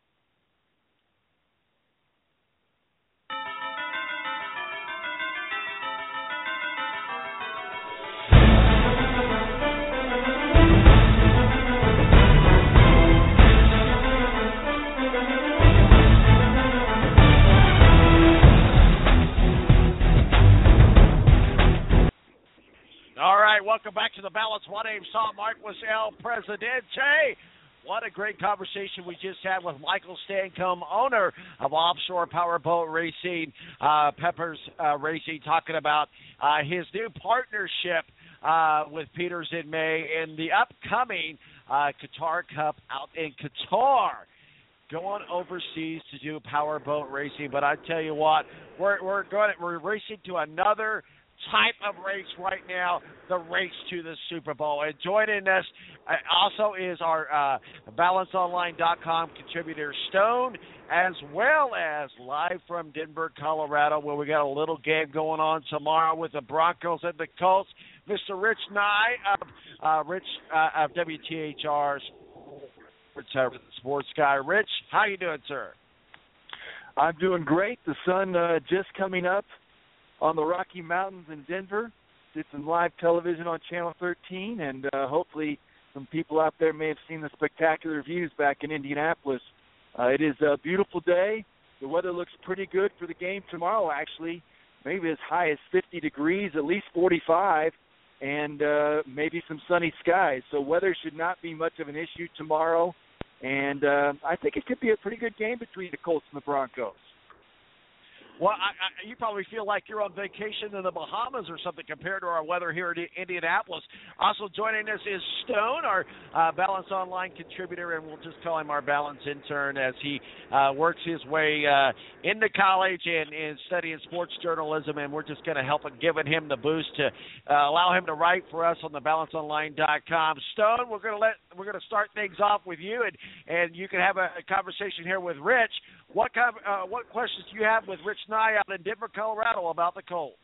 Welcome back to the Balance. My name's Tom Marquis, El Presidente. What a great conversation we just had with Michael Stancomb, owner of Offshore Powerboat Racing, Peppers Racing, talking about his new partnership with Peters in May in the upcoming Qatar Cup out in Qatar. Going overseas to do powerboat racing, but I tell you what, we're racing to another type of race right now, the race to the Super Bowl. And joining us also is our BalanceOnline.com contributor Stone, as well as live from Denver, Colorado, where we got a little game going on tomorrow with the Broncos and the Colts, Mr. Rich Nye of WTHR's Sports Guy. Rich, how you doing, sir? I'm doing great. The sun just coming up on the Rocky Mountains in Denver. Did some live television on Channel 13, and hopefully some people out there may have seen the spectacular views back in Indianapolis. It is a beautiful day. The weather looks pretty good for the game tomorrow, actually. Maybe as high as 50 degrees, at least 45, and maybe some sunny skies. So weather should not be much of an issue tomorrow, and I think it could be a pretty good game between the Colts and the Broncos. Well, you probably feel like you're on vacation in the Bahamas or something compared to our weather here in Indianapolis. Also joining us is Stone, our Balance Online contributor, and we'll just call him our Balance intern as he works his way into college and studying sports journalism, and we're just going to help him, giving him the boost to allow him to write for us on the BalanceOnline.com. Stone, we're going to start things off with you, and you can have a conversation here with Rich. What questions do you have with Rich Nye out in Denver, Colorado about the Colts?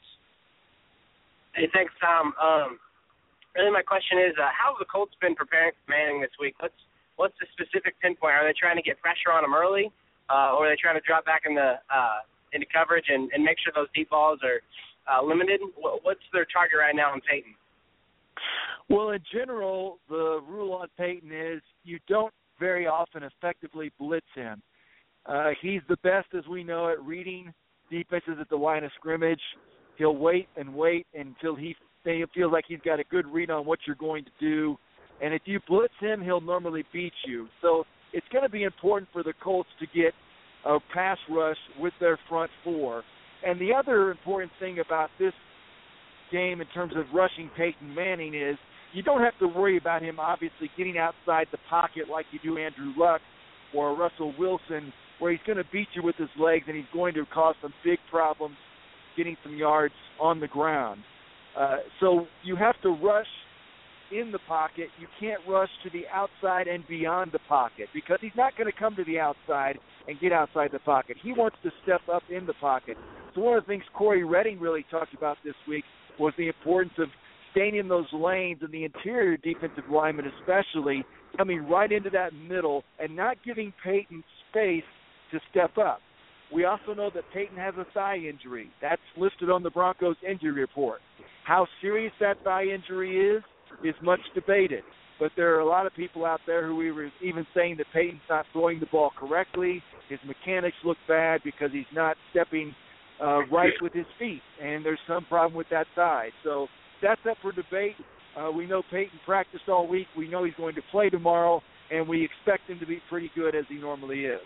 Hey, thanks, Tom. Really, my question is, how have the Colts been preparing for Manning this week? What's the specific pinpoint? Are they trying to get pressure on him early, or are they trying to drop back into coverage and make sure those deep balls are limited? What's their target right now on Peyton? Well, in general, the rule on Peyton is you don't very often effectively blitz him. He's the best, as we know, at reading defenses at the line of scrimmage. He'll wait until he feels like he's got a good read on what you're going to do. And if you blitz him, he'll normally beat you. So it's going to be important for the Colts to get a pass rush with their front four. And the other important thing about this game in terms of rushing Peyton Manning is you don't have to worry about him obviously getting outside the pocket like you do Andrew Luck or Russell Wilson, where he's going to beat you with his legs and he's going to cause some big problems getting some yards on the ground. So you have to rush in the pocket. You can't rush to the outside and beyond the pocket because he's not going to come to the outside and get outside the pocket. He wants to step up in the pocket. So one of the things Corey Redding really talked about this week was the importance of staying in those lanes and the interior defensive linemen especially coming right into that middle and not giving Peyton space to step up. We also know that Peyton has a thigh injury. That's listed on the Broncos injury report. How serious that thigh injury is much debated. But there are a lot of people out there who were even saying that Peyton's not throwing the ball correctly. His mechanics look bad because he's not stepping right with his feet, and there's some problem with that thigh. So that's up for debate. We know Peyton practiced all week. We know he's going to play tomorrow, and we expect him to be pretty good as he normally is.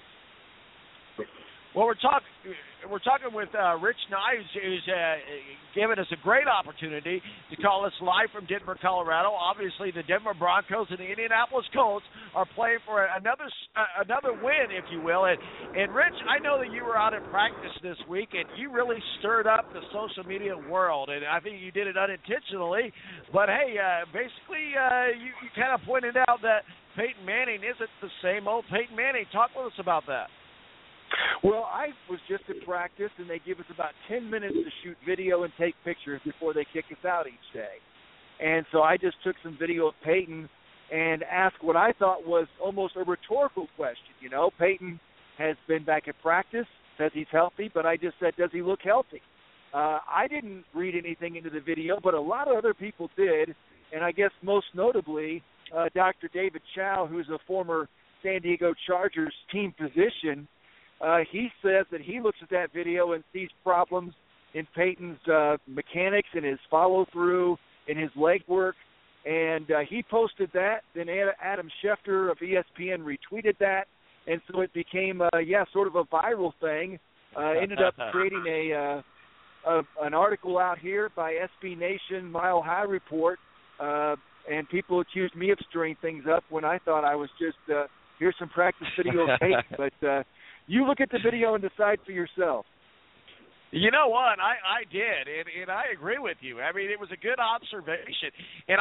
Well, we're talking with Rich Nye, who's given us a great opportunity to call us live from Denver, Colorado. Obviously, the Denver Broncos and the Indianapolis Colts are playing for another win, if you will. And Rich, I know that you were out in practice this week, and you really stirred up the social media world. And I think you did it unintentionally. But, hey, basically you kind of pointed out that Peyton Manning isn't the same old Peyton Manning. Talk with us about that. Well, I was just at practice, and they give us about 10 minutes to shoot video and take pictures before they kick us out each day. And so I just took some video of Peyton and asked what I thought was almost a rhetorical question. You know, Peyton has been back at practice, says he's healthy, but I just said, does he look healthy? I didn't read anything into the video, but a lot of other people did, and I guess most notably Dr. David Chow, who's a former San Diego Chargers team physician. He says that he looks at that video and sees problems in Peyton's mechanics and his follow-through and his leg work. And he posted that. Then Adam Schefter of ESPN retweeted that. And so it became, sort of a viral thing. Ended up creating an article out here by SB Nation Mile High Report. And people accused me of stirring things up when I thought I was just, here's some practice video of Peyton. But you look at the video and decide for yourself. You know what? I did, and I agree with you. I mean, it was a good observation. And,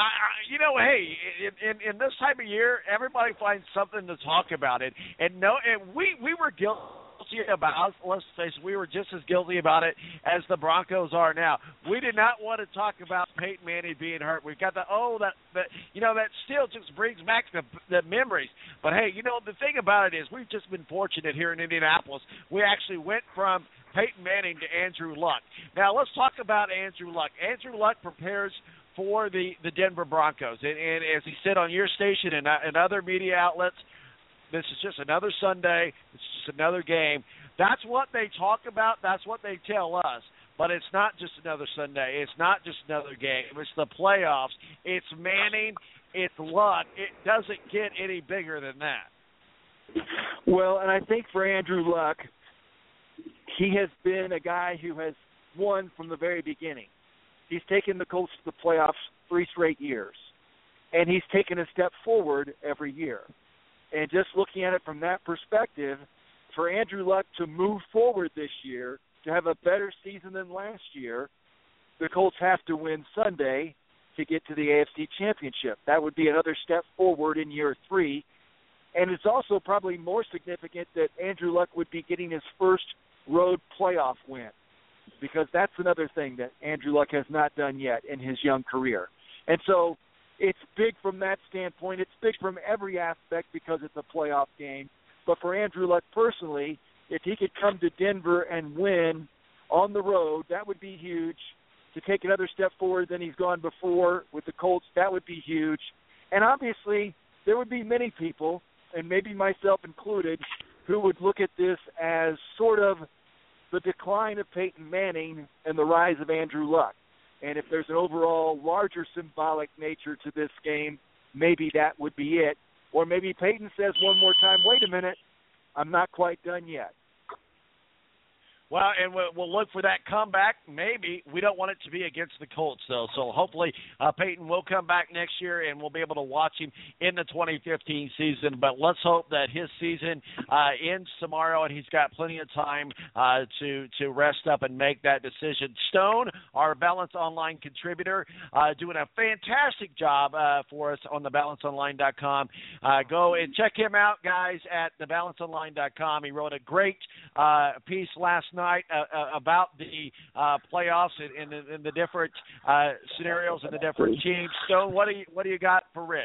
in this time of year, everybody finds something to talk about. And we were guilty about, let's face it, we were just as guilty about it as the Broncos are now. We did not want to talk about Peyton Manning being hurt. We've got that still just brings back the memories. But, hey, the thing about it is we've just been fortunate here in Indianapolis. We actually went from Peyton Manning to Andrew Luck. Now, let's talk about Andrew Luck. Andrew Luck prepares for the Denver Broncos. And as he said on your station and other media outlets, this is just another Sunday. It's just another game. That's what they talk about. That's what they tell us. But it's not just another Sunday. It's not just another game. It's the playoffs. It's Manning. It's Luck. It doesn't get any bigger than that. Well, and I think for Andrew Luck, he has been a guy who has won from the very beginning. He's taken the Colts to the playoffs 3 straight years, and he's taken a step forward every year. And just looking at it from that perspective, for Andrew Luck to move forward this year, to have a better season than last year, the Colts have to win Sunday to get to the AFC Championship. That would be another step forward in year 3. And it's also probably more significant that Andrew Luck would be getting his first road playoff win, because that's another thing that Andrew Luck has not done yet in his young career. And so it's big from that standpoint. It's big from every aspect because it's a playoff game. But for Andrew Luck personally, if he could come to Denver and win on the road, that would be huge. To take another step forward than he's gone before with the Colts, that would be huge. And obviously, there would be many people, and maybe myself included, who would look at this as sort of the decline of Peyton Manning and the rise of Andrew Luck. And if there's an overall larger symbolic nature to this game, maybe that would be it. Or maybe Peyton says one more time, wait a minute, I'm not quite done yet. Well, and we'll look for that comeback. Maybe. We don't want it to be against the Colts, though. So hopefully Peyton will come back next year, and we'll be able to watch him in the 2015 season. But let's hope that his season ends tomorrow, and he's got plenty of time to rest up and make that decision. Stone, our Balance Online contributor, doing a fantastic job for us on thebalanceonline.com. Go and check him out, guys, at thebalanceonline.com. He wrote a great piece last night about the playoffs and the different scenarios and the different teams. Stone, what do you got for Rich?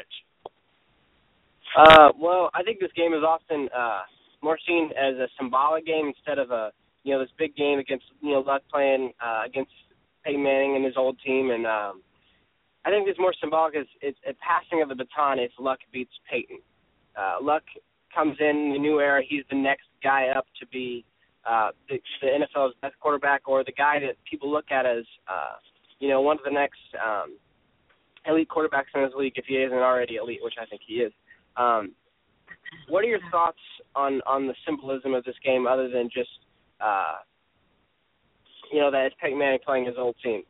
Well, I think this game is often more seen as a symbolic game instead of this big game against Luck playing against Peyton Manning and his old team. And I think it's more symbolic as it's a passing of the baton if Luck beats Peyton. Luck comes in the new era. He's the next guy up to be the NFL's best quarterback, or the guy that people look at as, one of the next elite quarterbacks in this league if he isn't already elite, which I think he is. What are your thoughts on the symbolism of this game other than just, that it's Peyton Manning playing his old team?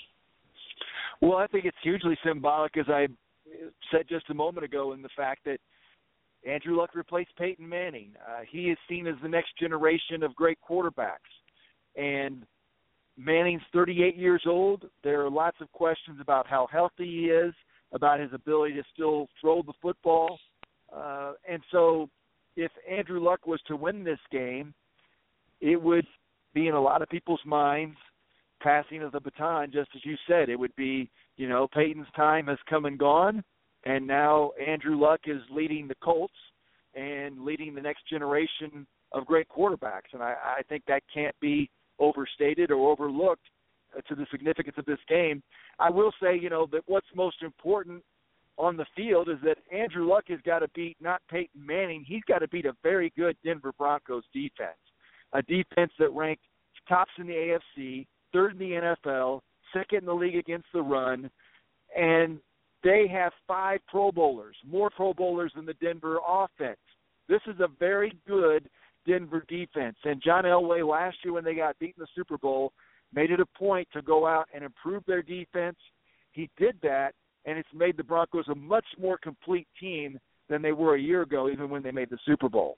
Well, I think it's hugely symbolic, as I said just a moment ago, in the fact that Andrew Luck replaced Peyton Manning. He is seen as the next generation of great quarterbacks. And Manning's 38 years old. There are lots of questions about how healthy he is, about his ability to still throw the football. And so if Andrew Luck was to win this game, it would be in a lot of people's minds passing of the baton, just as you said. It would be, Peyton's time has come and gone. And now Andrew Luck is leading the Colts and leading the next generation of great quarterbacks. And I think that can't be overstated or overlooked to the significance of this game. I will say, that what's most important on the field is that Andrew Luck has got to beat not Peyton Manning. He's got to beat a very good Denver Broncos defense, a defense that ranked tops in the AFC, third in the NFL, second in the league against the run, and they have 5 Pro Bowlers, more Pro Bowlers than the Denver offense. This is a very good Denver defense. And John Elway last year when they got beat in the Super Bowl made it a point to go out and improve their defense. He did that, and it's made the Broncos a much more complete team than they were a year ago, even when they made the Super Bowl.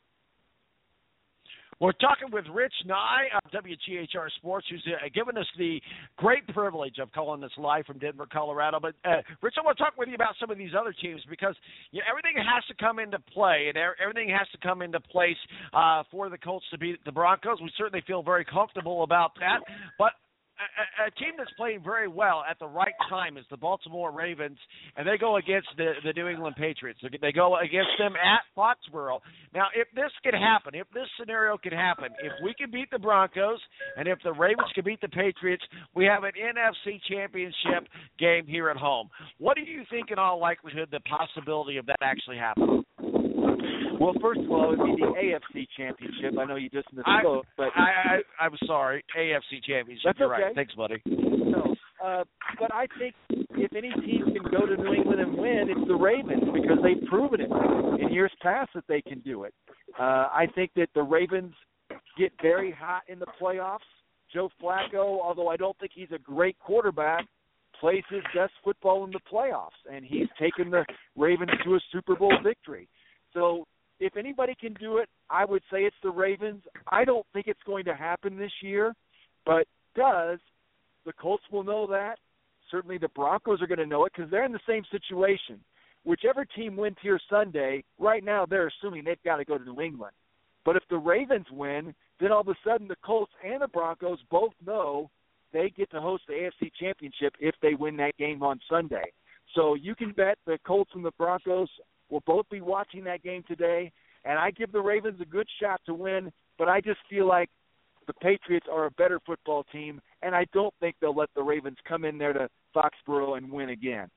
We're talking with Rich Nye of WGHR Sports, who's given us the great privilege of calling this live from Denver, Colorado. But, Rich, I want to talk with you about some of these other teams because everything has to come into play and everything has to come into place for the Colts to beat the Broncos. We certainly feel very comfortable about that. But a team that's playing very well at the right time is the Baltimore Ravens, and they go against the New England Patriots. They go against them at Foxborough. Now, if this could happen, if this scenario could happen, if we can beat the Broncos and if the Ravens can beat the Patriots, we have an NFC Championship game here at home. What do you think in all likelihood the possibility of that actually happening? Well, first of all, it would be the AFC Championship. I know you just misspoke, but I'm sorry, AFC Championship. That's You're okay. Right. Thanks, buddy. No, but I think if any team can go to New England and win, it's the Ravens because they've proven it in years past that they can do it. I think that the Ravens get very hot in the playoffs. Joe Flacco, although I don't think he's a great quarterback, plays his best football in the playoffs, and he's taken the Ravens to a Super Bowl victory. So if anybody can do it, I would say it's the Ravens. I don't think it's going to happen this year, but the Colts will know that. Certainly the Broncos are going to know it because they're in the same situation. Whichever team wins here Sunday, right now they're assuming they've got to go to New England. But if the Ravens win, then all of a sudden the Colts and the Broncos both know they get to host the AFC Championship if they win that game on Sunday. So you can bet the Colts and the Broncos will both be watching that game today, and I give the Ravens a good shot to win, but I just feel like the Patriots are a better football team, and I don't think they'll let the Ravens come in there to Foxborough and win again.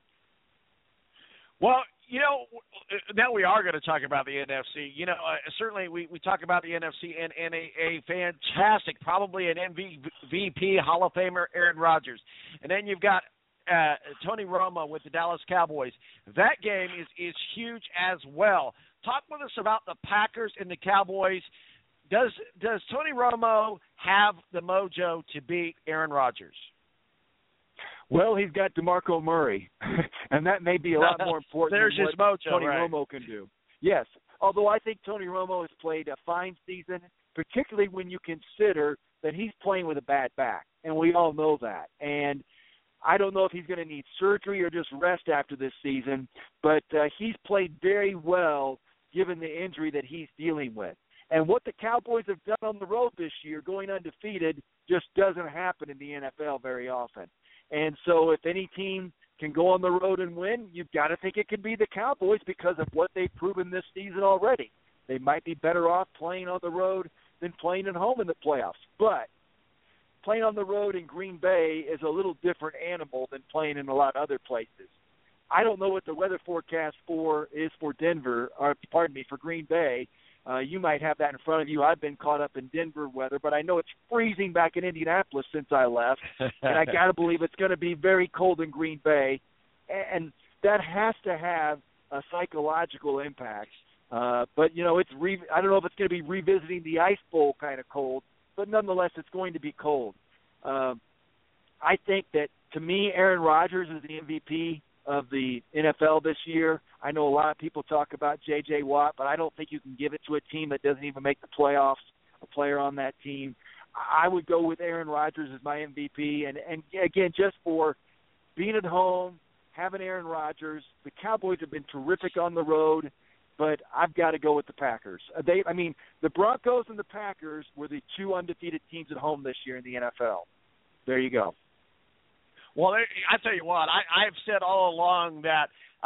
Well, now we are going to talk about the NFC. Certainly we talk about the NFC and a fantastic, probably an MVP, Hall of Famer, Aaron Rodgers. And then you've got Tony Romo with the Dallas Cowboys. That game is huge as well. Talk with us about the Packers and the Cowboys. Does Tony Romo have the mojo to beat Aaron Rodgers? Well, he's got DeMarco Murray, and that may be a lot more important There's than his what mojo, Tony right. Romo can do. Yes, although I think Tony Romo has played a fine season, particularly when you consider that he's playing with a bad back, and we all know that. And I don't know if he's going to need surgery or just rest after this season, but he's played very well given the injury that he's dealing with. And what the Cowboys have done on the road this year, going undefeated, just doesn't happen in the NFL very often. And so if any team can go on the road and win, you've got to think it could be the Cowboys because of what they've proven this season already. They might be better off playing on the road than playing at home in the playoffs. But playing on the road in Green Bay is a little different animal than playing in a lot of other places. I don't know what the weather forecast is for Green Bay. You might have that in front of you. I've been caught up in Denver weather, but I know it's freezing back in Indianapolis since I left, and I got to believe it's going to be very cold in Green Bay, and that has to have a psychological impact. But I don't know if it's going to be revisiting the Ice Bowl kind of cold, but nonetheless, it's going to be cold. I think that, to me, Aaron Rodgers is the MVP of the NFL this year. I know a lot of people talk about J.J. Watt, but I don't think you can give it to a team that doesn't even make the playoffs, a player on that team. I would go with Aaron Rodgers as my MVP, and again, just for being at home, having Aaron Rodgers. The Cowboys have been terrific on the road, but I've got to go with the Packers. The Broncos and the Packers were the two undefeated teams at home this year in the NFL. There you go. Well, I tell you what, I've said all along that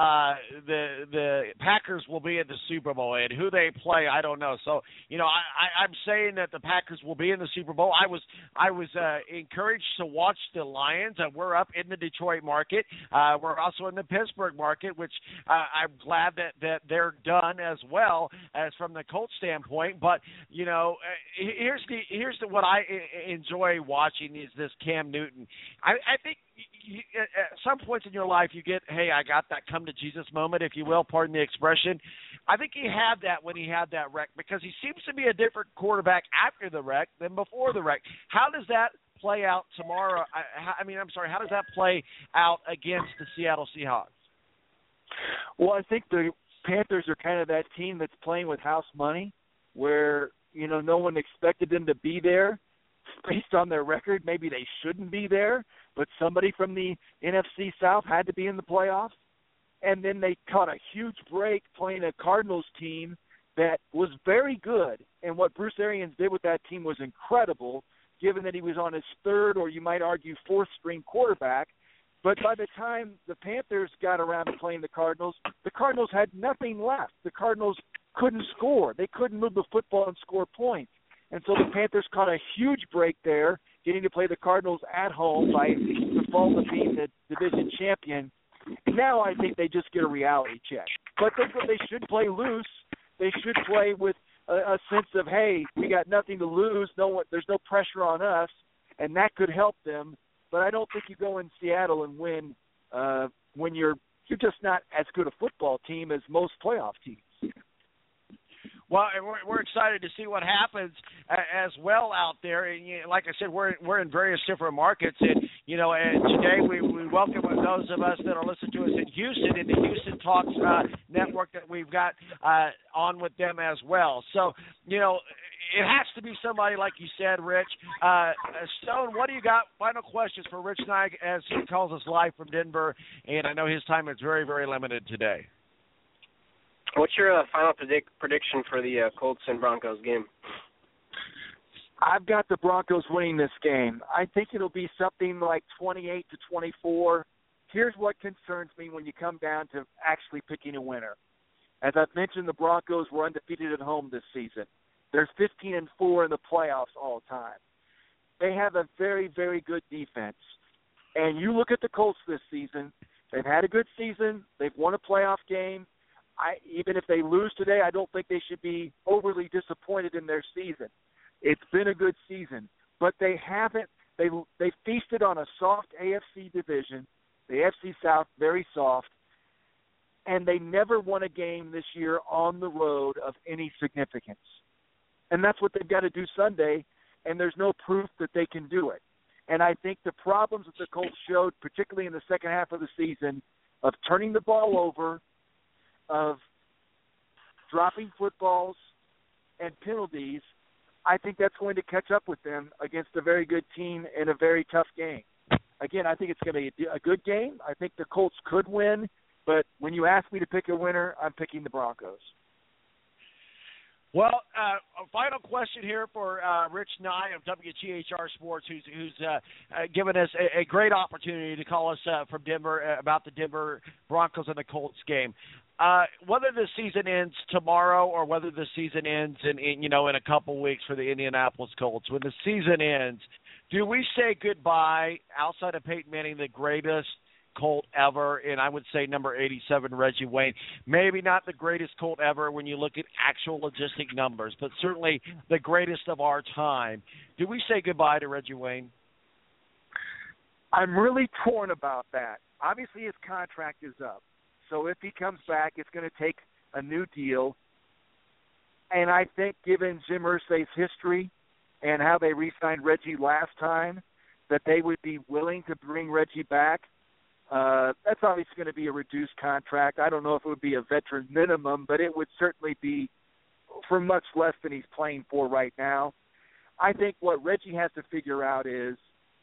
the Packers will be in the Super Bowl, and who they play, I don't know. So, I'm saying that the Packers will be in the Super Bowl. I was encouraged to watch the Lions. We're up in the Detroit market. We're also in the Pittsburgh market, which I'm glad that they're done as well as from the Colts standpoint. But here's what I enjoy watching is this Cam Newton. I think at some points in your life you get, hey, I got that come to Jesus moment, if you will, pardon the expression. I think he had that when he had that wreck because he seems to be a different quarterback after the wreck than before the wreck. How does that play out tomorrow? How does that play out against the Seattle Seahawks? Well, I think the Panthers are kind of that team that's playing with house money where, no one expected them to be there. Based on their record, maybe they shouldn't be there, but somebody from the NFC South had to be in the playoffs. And then they caught a huge break playing a Cardinals team that was very good. And what Bruce Arians did with that team was incredible, given that he was on his third, or you might argue fourth-string quarterback. But by the time the Panthers got around to playing the Cardinals had nothing left. The Cardinals couldn't score. They couldn't move the football and score points. And so the Panthers caught a huge break there, getting to play the Cardinals at home by default of being the division champion. Now I think they just get a reality check. But they should play loose. They should play with a sense of, hey, we got nothing to lose. There's no pressure on us, and that could help them. But I don't think you go in Seattle and win when you're just not as good a football team as most playoff teams. Well, and we're excited to see what happens as well out there. And like I said, we're in various different markets, and and today we welcome those of us that are listening to us in Houston, in the Houston Talks network that we've got on with them as well. So it has to be somebody like you said, Rich. Stone, what do you got? Final questions for Rich Nye as he calls us live from Denver, and I know his time is very, very limited today. What's your final prediction for the Colts and Broncos game? I've got the Broncos winning this game. I think it'll be something like 28-24. Here's what concerns me when you come down to actually picking a winner. As I've mentioned, the Broncos were undefeated at home this season. They're 15-4 in the playoffs all time. They have a very, very good defense. And you look at the Colts this season, they've had a good season. They've won a playoff game. Even if they lose today, I don't think they should be overly disappointed in their season. It's been a good season, but they haven't. They feasted on a soft AFC division, the AFC South, very soft, and they never won a game this year on the road of any significance. And that's what they've got to do Sunday, and there's no proof that they can do it. And I think the problems that the Colts showed, particularly in the second half of the season, of turning the ball over, of dropping footballs and penalties, I think that's going to catch up with them against a very good team in a very tough game. Again, I think it's going to be a good game. I think the Colts could win, but when you ask me to pick a winner, I'm picking the Broncos. Well, a final question here for Rich Nye of WGHR Sports, who's given us a great opportunity to call us from Denver about the Denver Broncos and the Colts game. Whether the season ends tomorrow or whether the season ends in a couple weeks for the Indianapolis Colts, when the season ends, do we say goodbye outside of Peyton Manning, the greatest Colt ever, and I would say number 87, Reggie Wayne? Maybe not the greatest Colt ever when you look at actual logistic numbers, but certainly the greatest of our time. Do we say goodbye to Reggie Wayne? I'm really torn about that. Obviously, his contract is up. So if he comes back, it's going to take a new deal. And I think given Jim Irsay's history and how they re-signed Reggie last time, that they would be willing to bring Reggie back. That's obviously going to be a reduced contract. I don't know if it would be a veteran minimum, but it would certainly be for much less than he's playing for right now. I think what Reggie has to figure out is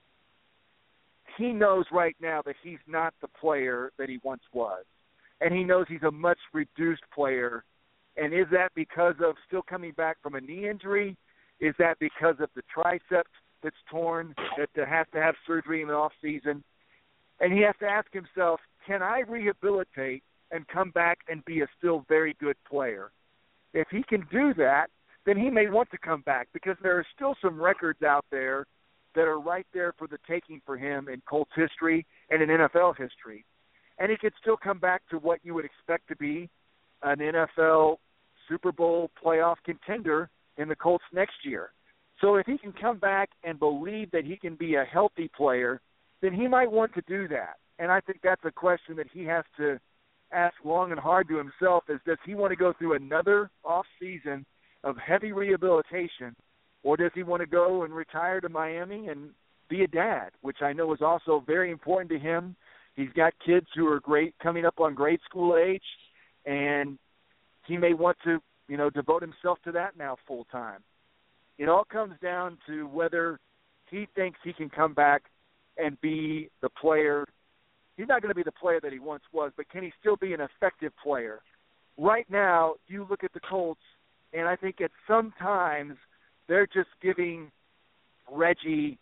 he knows right now that he's not the player that he once was. And he knows he's a much reduced player. And is that because of still coming back from a knee injury? Is that because of the tricep that's torn, that has to have surgery in the off season? And he has to ask himself, can I rehabilitate and come back and be a still very good player? If he can do that, then he may want to come back, because there are still some records out there that are right there for the taking for him in Colts history and in NFL history. And he could still come back to what you would expect to be an NFL Super Bowl playoff contender in the Colts next year. So if he can come back and believe that he can be a healthy player, then he might want to do that. And I think that's a question that he has to ask long and hard to himself, is does he want to go through another off season of heavy rehabilitation, or does he want to go and retire to Miami and be a dad, which I know is also very important to him. He's got kids who are great, coming up on grade school age, and he may want to, devote himself to that now full time. It all comes down to whether he thinks he can come back and be the player. He's not going to be the player that he once was, but can he still be an effective player? Right now, you look at the Colts, and I think at some times they're just giving Reggie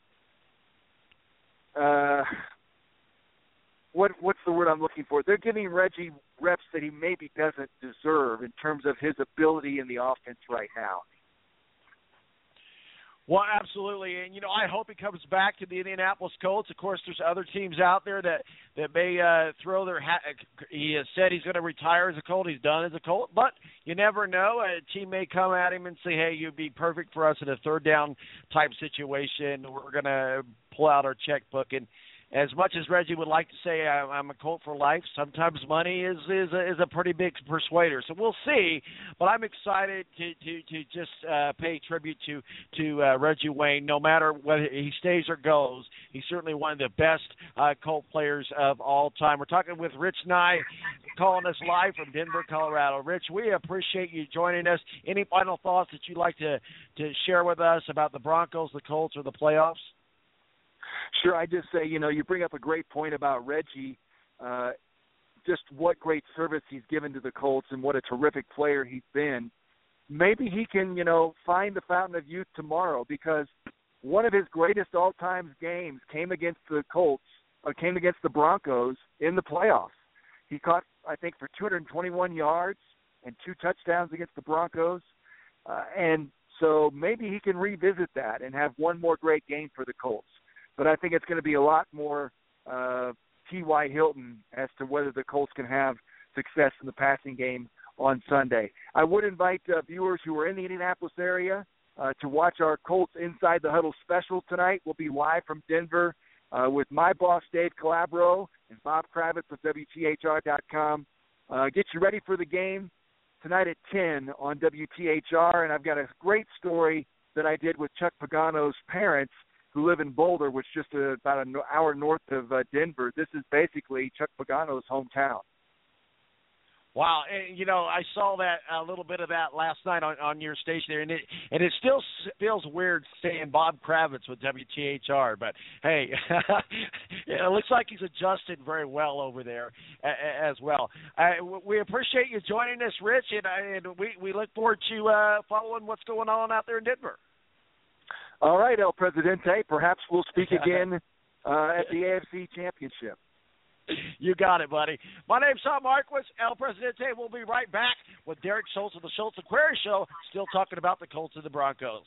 what's the word I'm looking for? They're giving Reggie reps that he maybe doesn't deserve in terms of his ability in the offense right now. Well, absolutely, and I hope he comes back to the Indianapolis Colts. Of course, there's other teams out there that may throw their hat. He has said he's going to retire as a Colt. He's done as a Colt, but you never know. A team may come at him and say, "Hey, you'd be perfect for us in a third down type situation. We're going to pull out our checkbook and as much as Reggie would like to say I'm a Colt for life, sometimes money is a pretty big persuader. So we'll see. But I'm excited to just pay tribute to Reggie Wayne. No matter whether he stays or goes, he's certainly one of the best Colt players of all time. We're talking with Rich Nye, calling us live from Denver, Colorado. Rich, we appreciate you joining us. Any final thoughts that you'd like to share with us about the Broncos, the Colts, or the playoffs? Sure. I just say, you bring up a great point about Reggie, just what great service he's given to the Colts and what a terrific player he's been. Maybe he can, find the fountain of youth tomorrow, because one of his greatest all-time games came against the Colts, or came against the Broncos in the playoffs. He caught, I think, for 221 yards and 2 touchdowns against the Broncos. And so maybe he can revisit that and have one more great game for the Colts. But I think it's going to be a lot more T.Y. Hilton as to whether the Colts can have success in the passing game on Sunday. I would invite viewers who are in the Indianapolis area to watch our Colts Inside the Huddle special tonight. We'll be live from Denver with my boss, Dave Calabro, and Bob Kravitz of WTHR.com. Get you ready for the game tonight at 10 on WTHR. And I've got a great story that I did with Chuck Pagano's parents, who live in Boulder, which is just about an hour north of Denver. This is basically Chuck Pagano's hometown. Wow, and, I saw that a little bit of that last night on your station there, and it still feels weird saying Bob Kravitz with WTHR, but hey, it looks like he's adjusted very well over there as well. We appreciate you joining us, Rich, and we look forward to following what's going on out there in Denver. All right, El Presidente. Perhaps we'll speak again at the AFC Championship. You got it, buddy. My name's Tom Marquis, El Presidente. We'll be right back with Derek Schultz of the Schultz and Query Show, still talking about the Colts and the Broncos.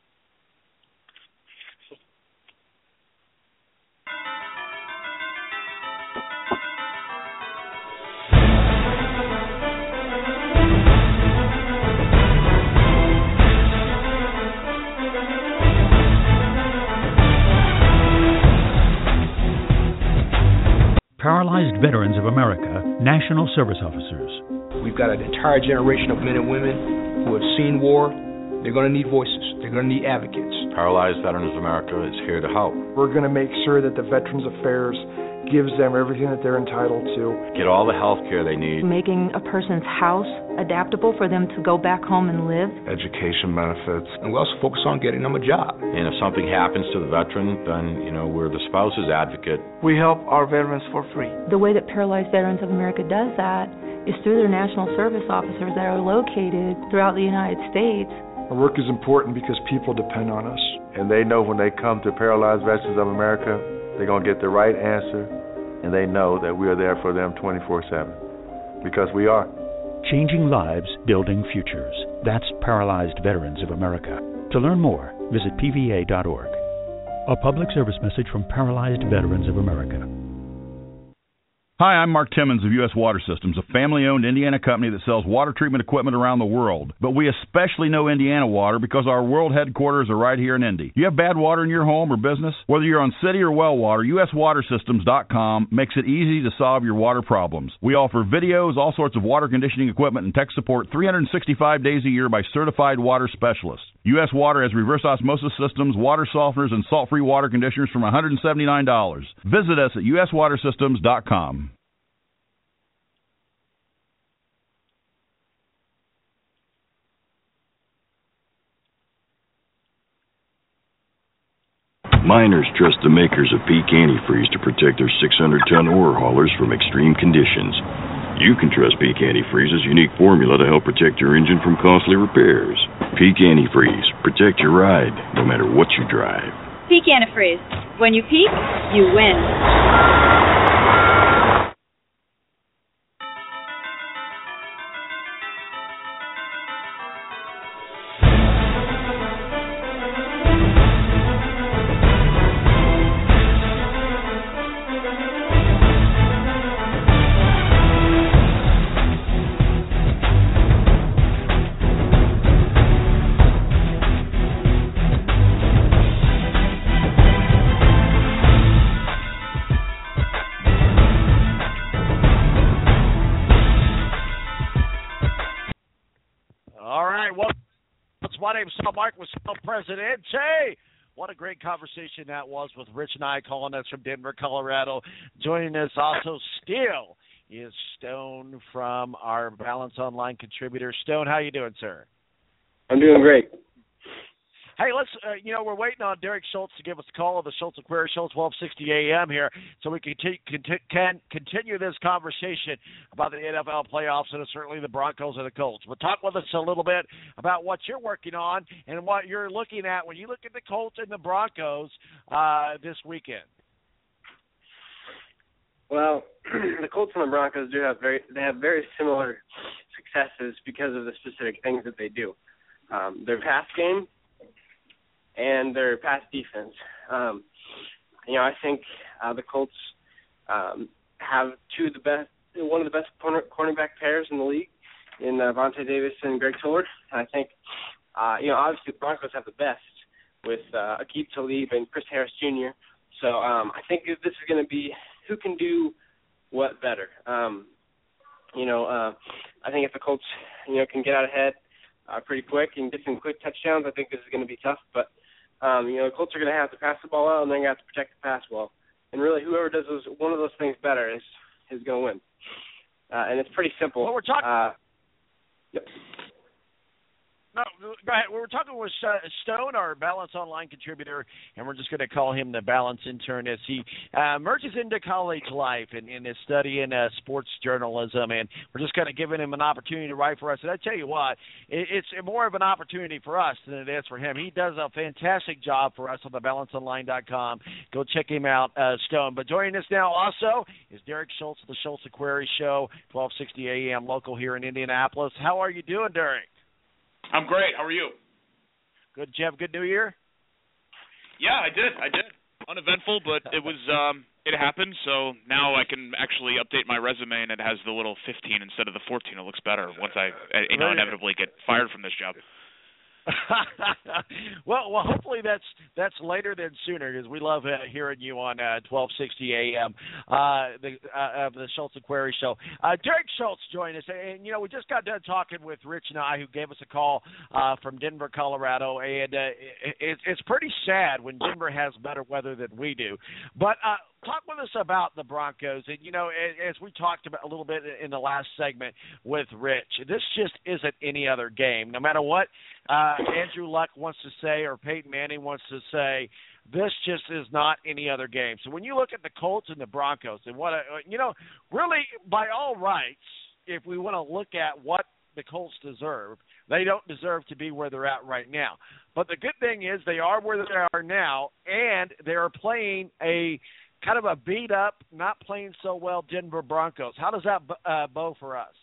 Paralyzed Veterans of America, National Service Officers. We've got an entire generation of men and women who have seen war. They're going to need voices. They're going to need advocates. Paralyzed Veterans of America is here to help. We're going to make sure that the Veterans Affairs gives them everything that they're entitled to. Get all the health care they need. Making a person's house adaptable for them to go back home and live. Education benefits. And we also focus on getting them a job. And if something happens to the veteran, then, we're the spouse's advocate. We help our veterans for free. The way that Paralyzed Veterans of America does that is through their national service officers that are located throughout the United States. Our work is important because people depend on us. And they know when they come to Paralyzed Veterans of America, they're going to get the right answer, and they know that we are there for them 24/7, because we are. Changing lives, building futures. That's Paralyzed Veterans of America. To learn more, visit pva.org. A public service message from Paralyzed Veterans of America. Hi, I'm Mark Timmons of U.S. Water Systems, a family-owned Indiana company that sells water treatment equipment around the world. But we especially know Indiana water because our world headquarters are right here in Indy. You have bad water in your home or business? Whether you're on city or well water, USWaterSystems.com makes it easy to solve your water problems. We offer videos, all sorts of water conditioning equipment, and tech support 365 days a year by certified water specialists. U.S. Water has reverse osmosis systems, water softeners, and salt-free water conditioners from $179. Visit us at USWaterSystems.com. Miners trust the makers of Peak Antifreeze to protect their 600-ton ore haulers from extreme conditions. You can trust Peak Antifreeze's unique formula to help protect your engine from costly repairs. Peak Antifreeze. Protect your ride, no matter what you drive. Peak Antifreeze. When you peak, you win. name's Sal Mark with Sal Presidente. What a great conversation that was with Rich Nye calling us from Denver, Colorado. Joining us also still is Stone from our Balance Online contributor. Stone, how you doing, sir? I'm doing great. Hey, let's, we're waiting on Derek Schultz to give us a call of the Schultz and Query Show, 1260 a.m. here, so we can continue this conversation about the NFL playoffs and certainly the Broncos and the Colts. But talk with us a little bit about what you're working on and what you're looking at when you look at the Colts and the Broncos this weekend. Well, the Colts and the Broncos have very similar successes because of the specific things that they do. Their pass game and their pass defense. I think the Colts have one of the best cornerback pairs in the league in Vontae Davis and Greg Tillard. I think, obviously the Broncos have the best with Aqib Talib and Chris Harris Jr. So I think this is going to be who can do what better. I think if the Colts, can get out ahead pretty quick and get some quick touchdowns, I think this is going to be tough. But, the Colts are going to have to pass the ball out and they're going to have to protect the pass well. And really, whoever does one of those things better is going to win. And it's pretty simple. Well, we're talking. Yep. No, go ahead. We were talking with Stone, our Balance Online contributor, and we're just going to call him the Balance intern as he merges into college life and is studying sports journalism. And we're just kind of giving him an opportunity to write for us. And I tell you what, it's more of an opportunity for us than it is for him. He does a fantastic job for us on thebalanceonline.com. Go check him out, Stone. But joining us now also is Derek Schultz of the Schultz and Query Show, 1260 a.m. local here in Indianapolis. How are you doing, Derek? I'm great. How are you? Good. Did you have a good New Year? Yeah, I did. Uneventful, but it was it happened. So now I can actually update my resume, and it has the little 15 instead of the 14. It looks better once I inevitably get fired from this job. well, hopefully that's later than sooner because we love hearing you on 1260 a.m. The Schultz and Query Show. Derek Schultz joined us, and we just got done talking with Rich Nye, who gave us a call from Denver, Colorado, and it's pretty sad when Denver has better weather than we do. But talk with us about the Broncos, and as we talked about a little bit in the last segment with Rich, this just isn't any other game. No matter what Andrew Luck wants to say or Peyton Manning wants to say, this just is not any other game. So when you look at the Colts and the Broncos, and really by all rights, if we want to look at what the Colts deserve, they don't deserve to be where they're at right now. But the good thing is they are where they are now, and they are playing a kind of a beat-up, not playing so well Denver Broncos. How does that bow for us?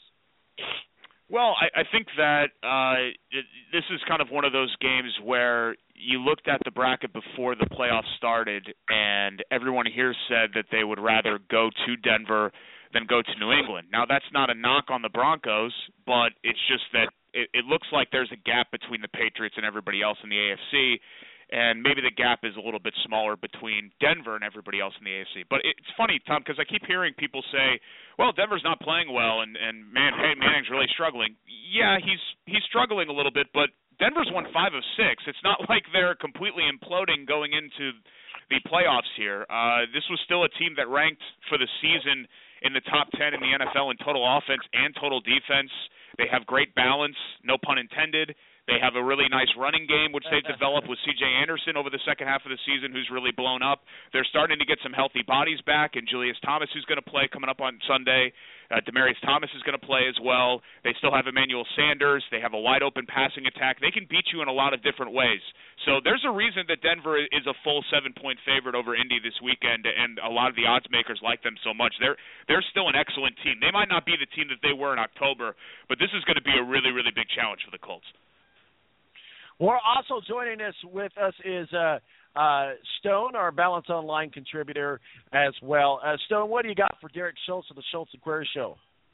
Well, I think that this is kind of one of those games where you looked at the bracket before the playoffs started, and everyone here said that they would rather go to Denver than go to New England. Now, that's not a knock on the Broncos, but it's just that it looks like there's a gap between the Patriots and everybody else in the AFC, and maybe the gap is a little bit smaller between Denver and everybody else in the AFC. But it's funny, Tom, because I keep hearing people say, well, Denver's not playing well, and Peyton Manning's really struggling. Yeah, he's struggling a little bit, but Denver's won 5 of 6. It's not like they're completely imploding going into the playoffs here. This was still a team that ranked for the season in the top 10 in the NFL in total offense and total defense. They have great balance, no pun intended. They have a really nice running game, which they've developed with C.J. Anderson over the second half of the season, who's really blown up. They're starting to get some healthy bodies back, and Julius Thomas, who's going to play coming up on Sunday. Demaryius Thomas is going to play as well. They still have Emmanuel Sanders. They have a wide-open passing attack. They can beat you in a lot of different ways. So there's a reason that Denver is a full 7-point favorite over Indy this weekend, and a lot of the odds makers like them so much. They're still an excellent team. They might not be the team that they were in October, but this is going to be a really, really big challenge for the Colts. Well, also joining us is Stone, our Balance Online contributor as well. Stone, what do you got for Derek Schultz of the Schultz and Query Show?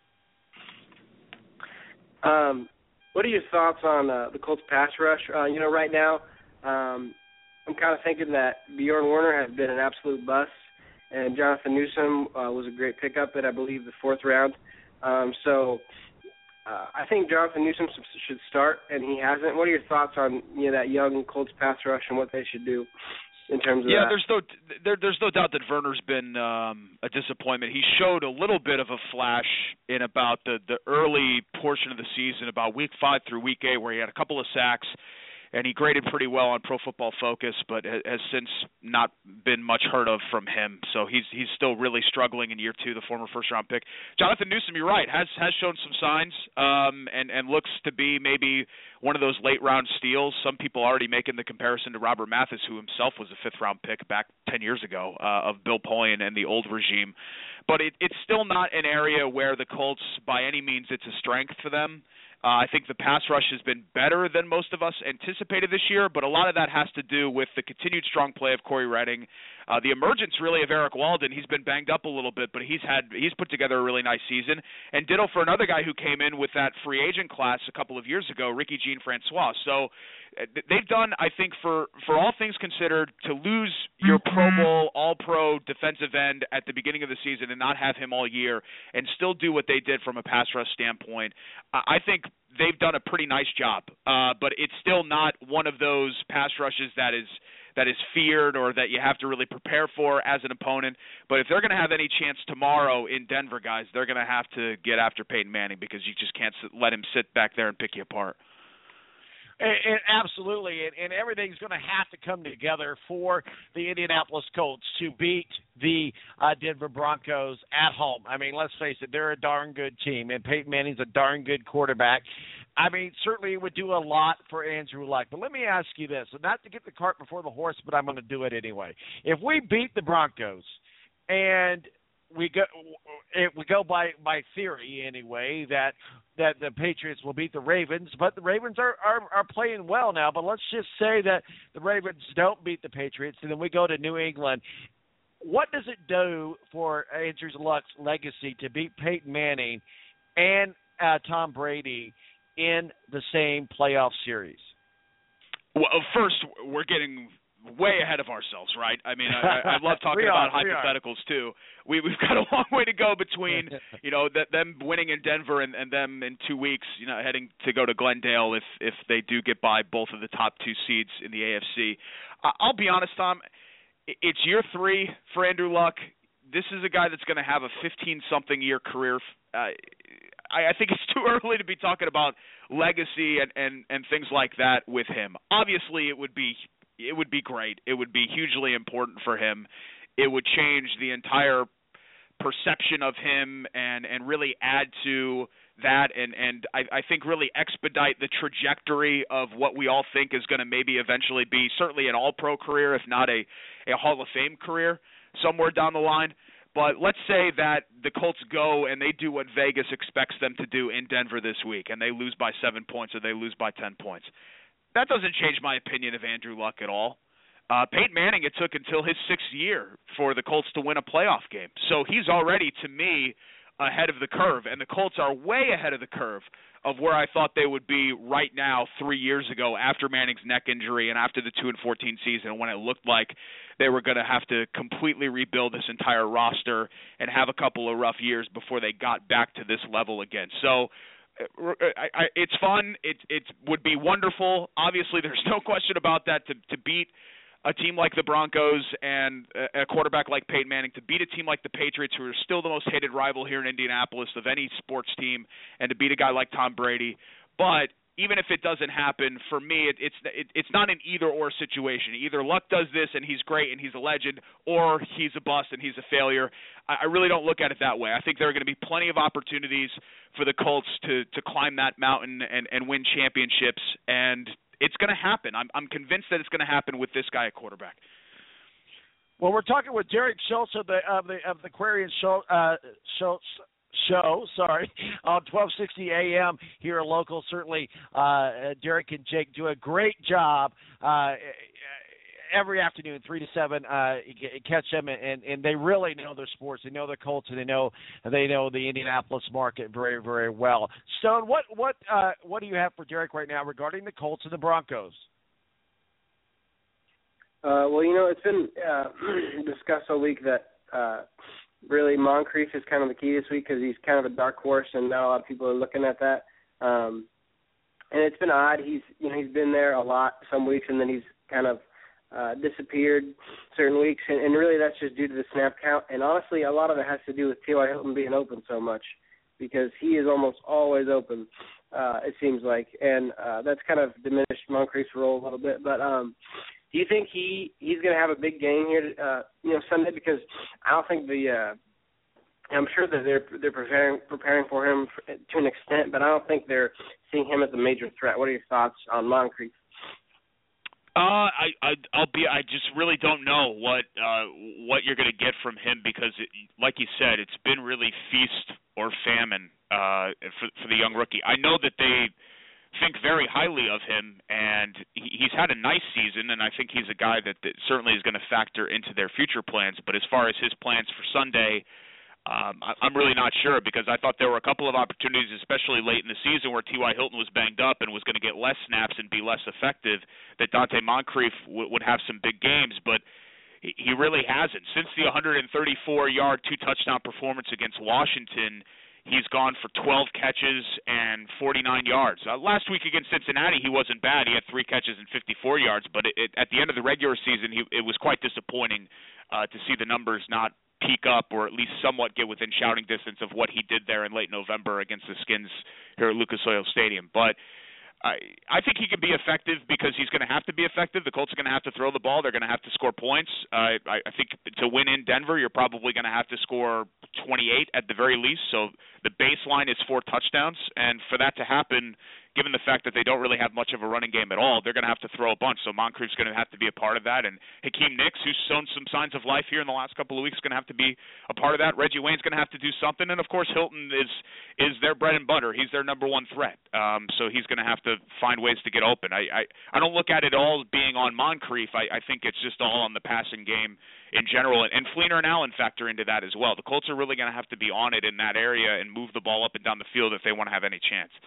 What are your thoughts on the Colts pass rush? Right now, I'm kind of thinking that Bjorn Werner has been an absolute bust, and Jonathan Newsom was a great pickup at, I believe, the 4th round. So I think Jonathan Newsom should start, and he hasn't. What are your thoughts on that young Colts pass rush and what they should do in terms of that? There's no doubt that Werner's been a disappointment. He showed a little bit of a flash in about the early portion of the season, about week 5 through week 8, where he had a couple of sacks. And he graded pretty well on Pro Football Focus, but has since not been much heard of from him. So he's still really struggling in year 2, the former first-round pick. Jonathan Newsom, you're right, has shown some signs and looks to be maybe one of those late-round steals. Some people already making the comparison to Robert Mathis, who himself was a fifth-round pick back 10 years ago of Bill Polian and the old regime. But it's still not an area where the Colts, by any means, it's a strength for them. I think the pass rush has been better than most of us anticipated this year, but a lot of that has to do with the continued strong play of Corey Redding, the emergence really of Eric Walden. He's been banged up a little bit, but he's put together a really nice season. And ditto for another guy who came in with that free agent class a couple of years ago, Ricky Jean-Francois. So they've done, I think, for all things considered, to lose your Pro Bowl, All-Pro defensive end at the beginning of the season and not have him all year and still do what they did from a pass rush standpoint, I think they've done a pretty nice job. But it's still not one of those pass rushes that is feared or that you have to really prepare for as an opponent. But if they're going to have any chance tomorrow in Denver, guys, they're going to have to get after Peyton Manning, because you just can't let him sit back there and pick you apart. And absolutely, and everything's going to have to come together for the Indianapolis Colts to beat the Denver Broncos at home. I mean, let's face it, they're a darn good team, and Peyton Manning's a darn good quarterback. I mean, certainly it would do a lot for Andrew Luck. But let me ask you this, and not to get the cart before the horse, but I'm going to do it anyway. If we beat the Broncos, and we go by theory anyway, that the Patriots will beat the Ravens, but the Ravens are playing well now. But let's just say that the Ravens don't beat the Patriots, and then we go to New England. What does it do for Andrew Luck's legacy to beat Peyton Manning and Tom Brady in the same playoff series? Well, first, we're getting way ahead of ourselves, right? I mean, I love talking about hypotheticals too. We've got a long way to go between, them winning in Denver and them in 2 weeks, heading to go to Glendale if they do get by both of the top 2 seeds in the AFC. I'll be honest, Tom, it's year 3 for Andrew Luck. This is a guy that's going to have a 15-something year career. I think it's too early to be talking about legacy and things like that with him. Obviously, it would be great. It would be hugely important for him. It would change the entire perception of him and really add to that and I think really expedite the trajectory of what we all think is going to maybe eventually be certainly an all-pro career, if not a Hall of Fame career somewhere down the line. But let's say that the Colts go and they do what Vegas expects them to do in Denver this week, and they lose by 7 points or they lose by 10 points. That doesn't change my opinion of Andrew Luck at all. Peyton Manning, it took until his 6th year for the Colts to win a playoff game. So he's already, to me, ahead of the curve. And the Colts are way ahead of the curve of where I thought they would be right now 3 years ago after Manning's neck injury and after the 2-14 season, when it looked like they were going to have to completely rebuild this entire roster and have a couple of rough years before they got back to this level again. So it's fun. It would be wonderful. Obviously, there's no question about that to beat a team like the Broncos and a quarterback like Peyton Manning, to beat a team like the Patriots, who are still the most hated rival here in Indianapolis of any sports team, and to beat a guy like Tom Brady. But even if it doesn't happen, for me, it's not an either-or situation. Either Luck does this and he's great and he's a legend, or he's a bust and he's a failure. I really don't look at it that way. I think there are going to be plenty of opportunities for the Colts to climb that mountain and win championships, and it's going to happen. I'm convinced that it's going to happen with this guy at quarterback. Well, we're talking with Derek Schultz of the Aquarian Show, on 1260 AM here local. Certainly, Derek and Jake do a great job every afternoon, 3 to 7. Catch them, and they really know their sports. They know the Colts, and they know the Indianapolis market very, very well. Stone, what do you have for Derek right now regarding the Colts and the Broncos? Well, it's been discussed all week that really Moncrief is kind of the key this week because he's kind of a dark horse, and not a lot of people are looking at that. And it's been odd. He's been there a lot some weeks, and then he's kind of disappeared certain weeks, and really that's just due to the snap count. And honestly, a lot of it has to do with T.Y. Hilton being open so much, because he is almost always open, it seems like, and that's kind of diminished Moncrief's role a little bit. But do you think he's going to have a big game here, Sunday? Because I don't think I'm sure that they're preparing for him to an extent, but I don't think they're seeing him as a major threat. What are your thoughts on Moncrief? I just really don't know what you're going to get from him, because, like you said, it's been really feast or famine for the young rookie. I know that they think very highly of him, and he's had a nice season, and I think he's a guy that certainly is going to factor into their future plans. But as far as his plans for Sunday, I'm really not sure, because I thought there were a couple of opportunities, especially late in the season, where T.Y. Hilton was banged up and was going to get less snaps and be less effective, that Donte Moncrief would have some big games, but he really hasn't. Since the 134-yard, 2-touchdown performance against Washington, he's gone for 12 catches and 49 yards. Last week against Cincinnati, he wasn't bad. He had 3 catches and 54 yards, but at the end of the regular season, it was quite disappointing to see the numbers not peak up, or at least somewhat get within shouting distance of what he did there in late November against the Skins here at Lucas Oil Stadium. But I think he can be effective, because he's going to have to be effective. The Colts are going to have to throw the ball. They're going to have to score points. I think to win in Denver, you're probably going to have to score 28 at the very least. So the baseline is 4 touchdowns, and for that to happen, given the fact that they don't really have much of a running game at all, they're going to have to throw a bunch. So Moncrief's going to have to be a part of that. And Hakeem Nicks, who's shown some signs of life here in the last couple of weeks, is going to have to be a part of that. Reggie Wayne's going to have to do something. And, of course, Hilton is their bread and butter. He's their number one threat. So he's going to have to find ways to get open. I don't look at it all being on Moncrief. I think it's just all on the passing game in general. And Fleener and Allen factor into that as well. The Colts are really going to have to be on it in that area and move the ball up and down the field if they want to have any chance.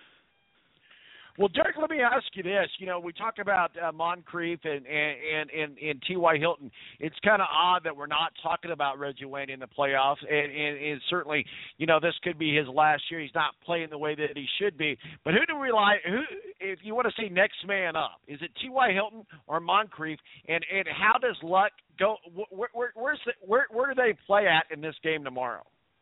Well, Derek, let me ask you this. We talk about Moncrief and T.Y. Hilton. It's kind of odd that we're not talking about Reggie Wayne in the playoffs, and certainly, this could be his last year. He's not playing the way that he should be. But who if you want to say next man up, is it T.Y. Hilton or Moncrief? And how does Luck go? Where do they play at in this game tomorrow?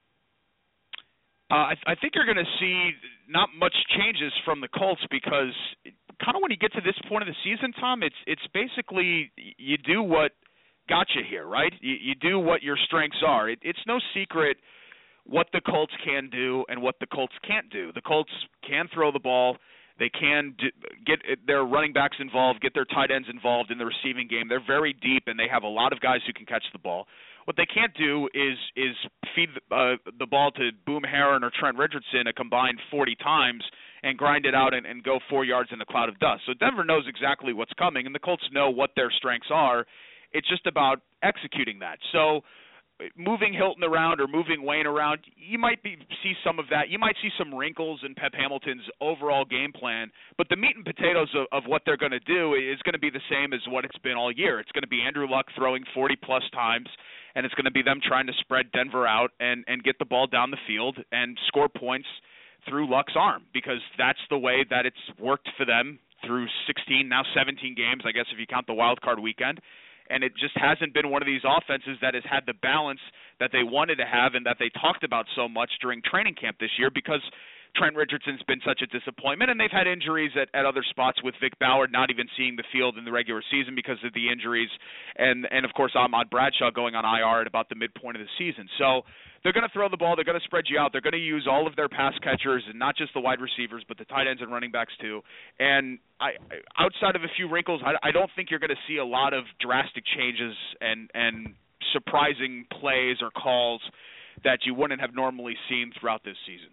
I think you're going to see not much changes from the Colts, because kind of when you get to this point of the season, Tom, it's basically you do what got you here, right? You do what your strengths are. It's no secret what the Colts can do and what the Colts can't do. The Colts can throw the ball. They can get their running backs involved, get their tight ends involved in the receiving game. They're very deep, and they have a lot of guys who can catch the ball. What they can't do is feed the ball to Boom Herron or Trent Richardson a combined 40 times and grind it out and go 4 yards in a cloud of dust. So Denver knows exactly what's coming, and the Colts know what their strengths are. It's just about executing that. So moving Hilton around or moving Wayne around, you might see some of that. You might see some wrinkles in Pep Hamilton's overall game plan, but the meat and potatoes of what they're going to do is going to be the same as what it's been all year. It's going to be Andrew Luck throwing 40-plus times, and it's going to be them trying to spread Denver out and get the ball down the field and score points through Luck's arm, because that's the way that it's worked for them through 16, now 17 games, I guess if you count the wild card weekend. And it just hasn't been one of these offenses that has had the balance that they wanted to have and that they talked about so much during training camp this year, because Trent Richardson's been such a disappointment, and they've had injuries at other spots, with Vic Bauer not even seeing the field in the regular season because of the injuries, and of course Ahmad Bradshaw going on IR at about the midpoint of the season. So they're going to throw the ball. They're going to spread you out. They're going to use all of their pass catchers, and not just the wide receivers, but the tight ends and running backs too. And outside of a few wrinkles, I don't think you're going to see a lot of drastic changes and surprising plays or calls that you wouldn't have normally seen throughout this season.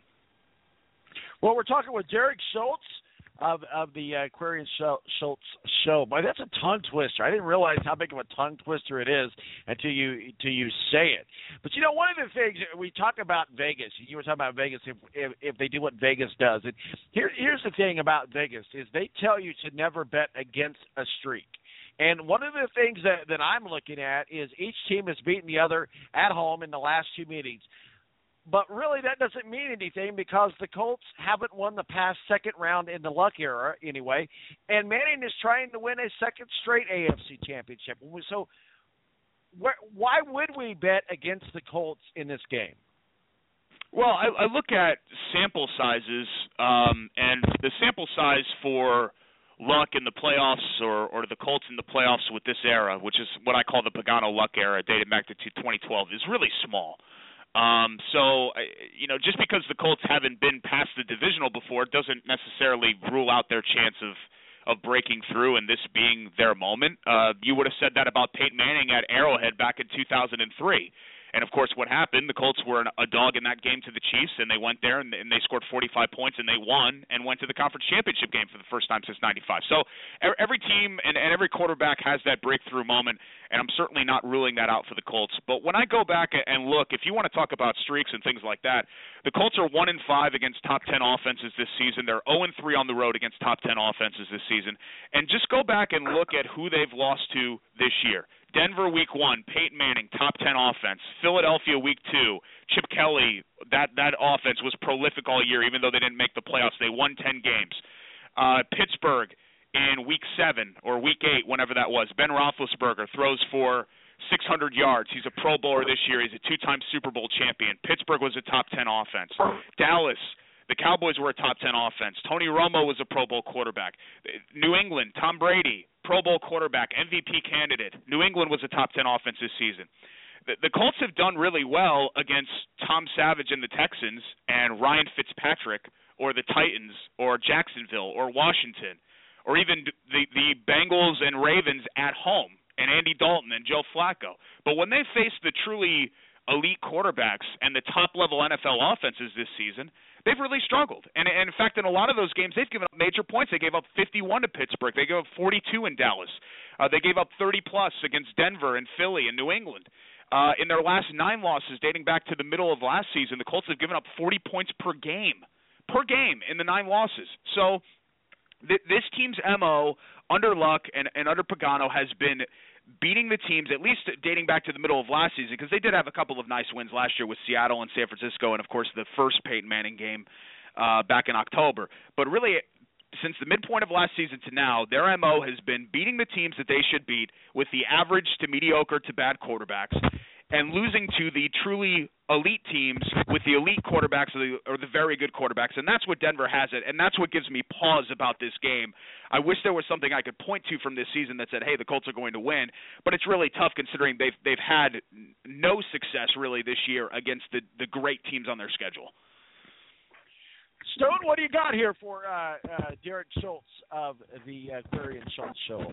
Well, we're talking with Derek Schultz of the Aquarian Schultz Show. Boy, that's a tongue twister. I didn't realize how big of a tongue twister it is until you say it. But one of the things we talk about Vegas. You were talking about Vegas if they do what Vegas does. And here's the thing about Vegas is they tell you to never bet against a streak. And one of the things that I'm looking at is each team has beaten the other at home in the last 2 meetings. But really, that doesn't mean anything because the Colts haven't won the past second round in the Luck era anyway, and Manning is trying to win a second straight AFC championship. So why would we bet against the Colts in this game? Well, I look at sample sizes, and the sample size for Luck in the playoffs or the Colts in the playoffs with this era, which is what I call the Pagano-Luck era, dated back to 2012, is really small. So, just because the Colts haven't been past the divisional before doesn't necessarily rule out their chance of breaking through and this being their moment. You would have said that about Peyton Manning at Arrowhead back in 2003. And, of course, what happened, the Colts were a dog in that game to the Chiefs, and they went there and they scored 45 points, and they won and went to the conference championship game for the first time since 95. So every team and every quarterback has that breakthrough moment, and I'm certainly not ruling that out for the Colts. But when I go back and look, if you want to talk about streaks and things like that, the Colts are 1-5 against top 10 offenses this season. They're 0-3 on the road against top 10 offenses this season. And just go back and look at who they've lost to this year. Denver week 1, Peyton Manning, top 10 offense. Philadelphia week 2, Chip Kelly, that offense was prolific all year, even though they didn't make the playoffs. They won 10 games. Pittsburgh in week 7 or week 8, whenever that was, Ben Roethlisberger throws for 600 yards. He's a Pro Bowler this year. He's a 2-time Super Bowl champion. Pittsburgh was a top 10 offense. Dallas, the Cowboys were a top 10 offense. Tony Romo was a Pro Bowl quarterback. New England, Tom Brady, Pro Bowl quarterback, MVP candidate. New England was a top 10 offense this season. The Colts have done really well against Tom Savage and the Texans and Ryan Fitzpatrick or the Titans or Jacksonville or Washington or even the Bengals and Ravens at home and Andy Dalton and Joe Flacco. But when they face the truly elite quarterbacks and the top-level NFL offenses this season, they've really struggled. And in fact, in a lot of those games, they've given up major points. They gave up 51 to Pittsburgh. They gave up 42 in Dallas. They gave up 30-plus against Denver and Philly and New England. In their last 9 losses, dating back to the middle of last season, the Colts have given up 40 points per game in the 9 losses. So this team's MO under Luck and under Pagano has been beating the teams, at least dating back to the middle of last season, because they did have a couple of nice wins last year with Seattle and San Francisco and, of course, the first Peyton Manning game back in October. But really, since the midpoint of last season to now, their MO has been beating the teams that they should beat with the average to mediocre to bad quarterbacks and losing to the truly elite teams with the elite quarterbacks or the very good quarterbacks. And that's what Denver has it, and that's what gives me pause about this game. I wish there was something I could point to from this season that said, hey, the Colts are going to win, but it's really tough considering they've had no success really this year against the great teams on their schedule. Stone, what do you got here for Derek Schultz of the Query and Schultz Show?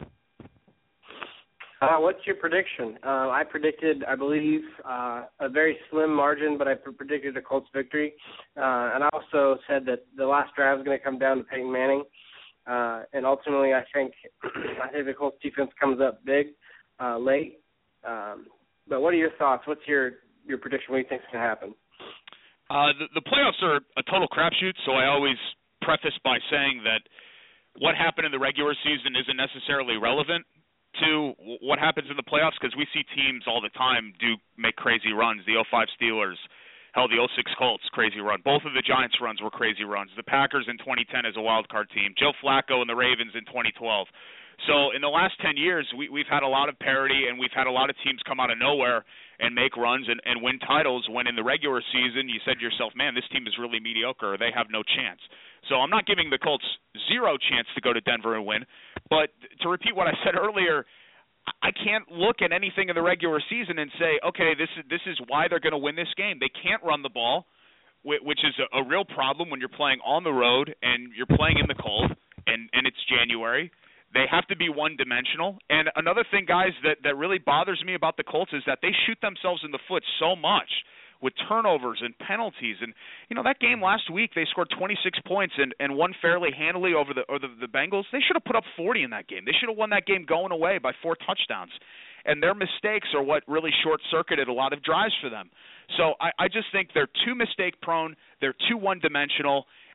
What's your prediction? I predicted, I believe, a very slim margin, but I predicted a Colts victory. And I also said that the last drive is going to come down to Peyton Manning. And ultimately, I think the Colts defense comes up big late. But what are your thoughts? What's your prediction? What do you think is going to happen? The playoffs are a total crapshoot, so I always preface by saying that what happened in the regular season isn't necessarily relevant to what happens in the playoffs, because we see teams all the time make crazy runs. The 05 Steelers, hell, the 06 Colts, crazy run. Both of the Giants runs were crazy runs. The Packers in 2010 as a wild card team. Joe Flacco and the Ravens in 2012. So in the last 10 years, we've had a lot of parity, and we've had a lot of teams come out of nowhere and make runs and win titles when in the regular season you said to yourself, man, this team is really mediocre, or they have no chance. So I'm not giving the Colts zero chance to go to Denver and win. But to repeat what I said earlier, I can't look at anything in the regular season and say, okay, this is why they're going to win this game. They can't run the ball, which is a real problem when you're playing on the road and you're playing in the cold and it's January. They have to be one-dimensional. And another thing, guys, that really bothers me about the Colts is that they shoot themselves in the foot so much with turnovers and penalties. And, that game last week, they scored 26 points and won fairly handily over the Bengals. They should have put up 40 in that game. They should have won that game going away by 4 touchdowns. And their mistakes are what really short-circuited a lot of drives for them. So I just think they're too mistake-prone. They're too one-dimensional.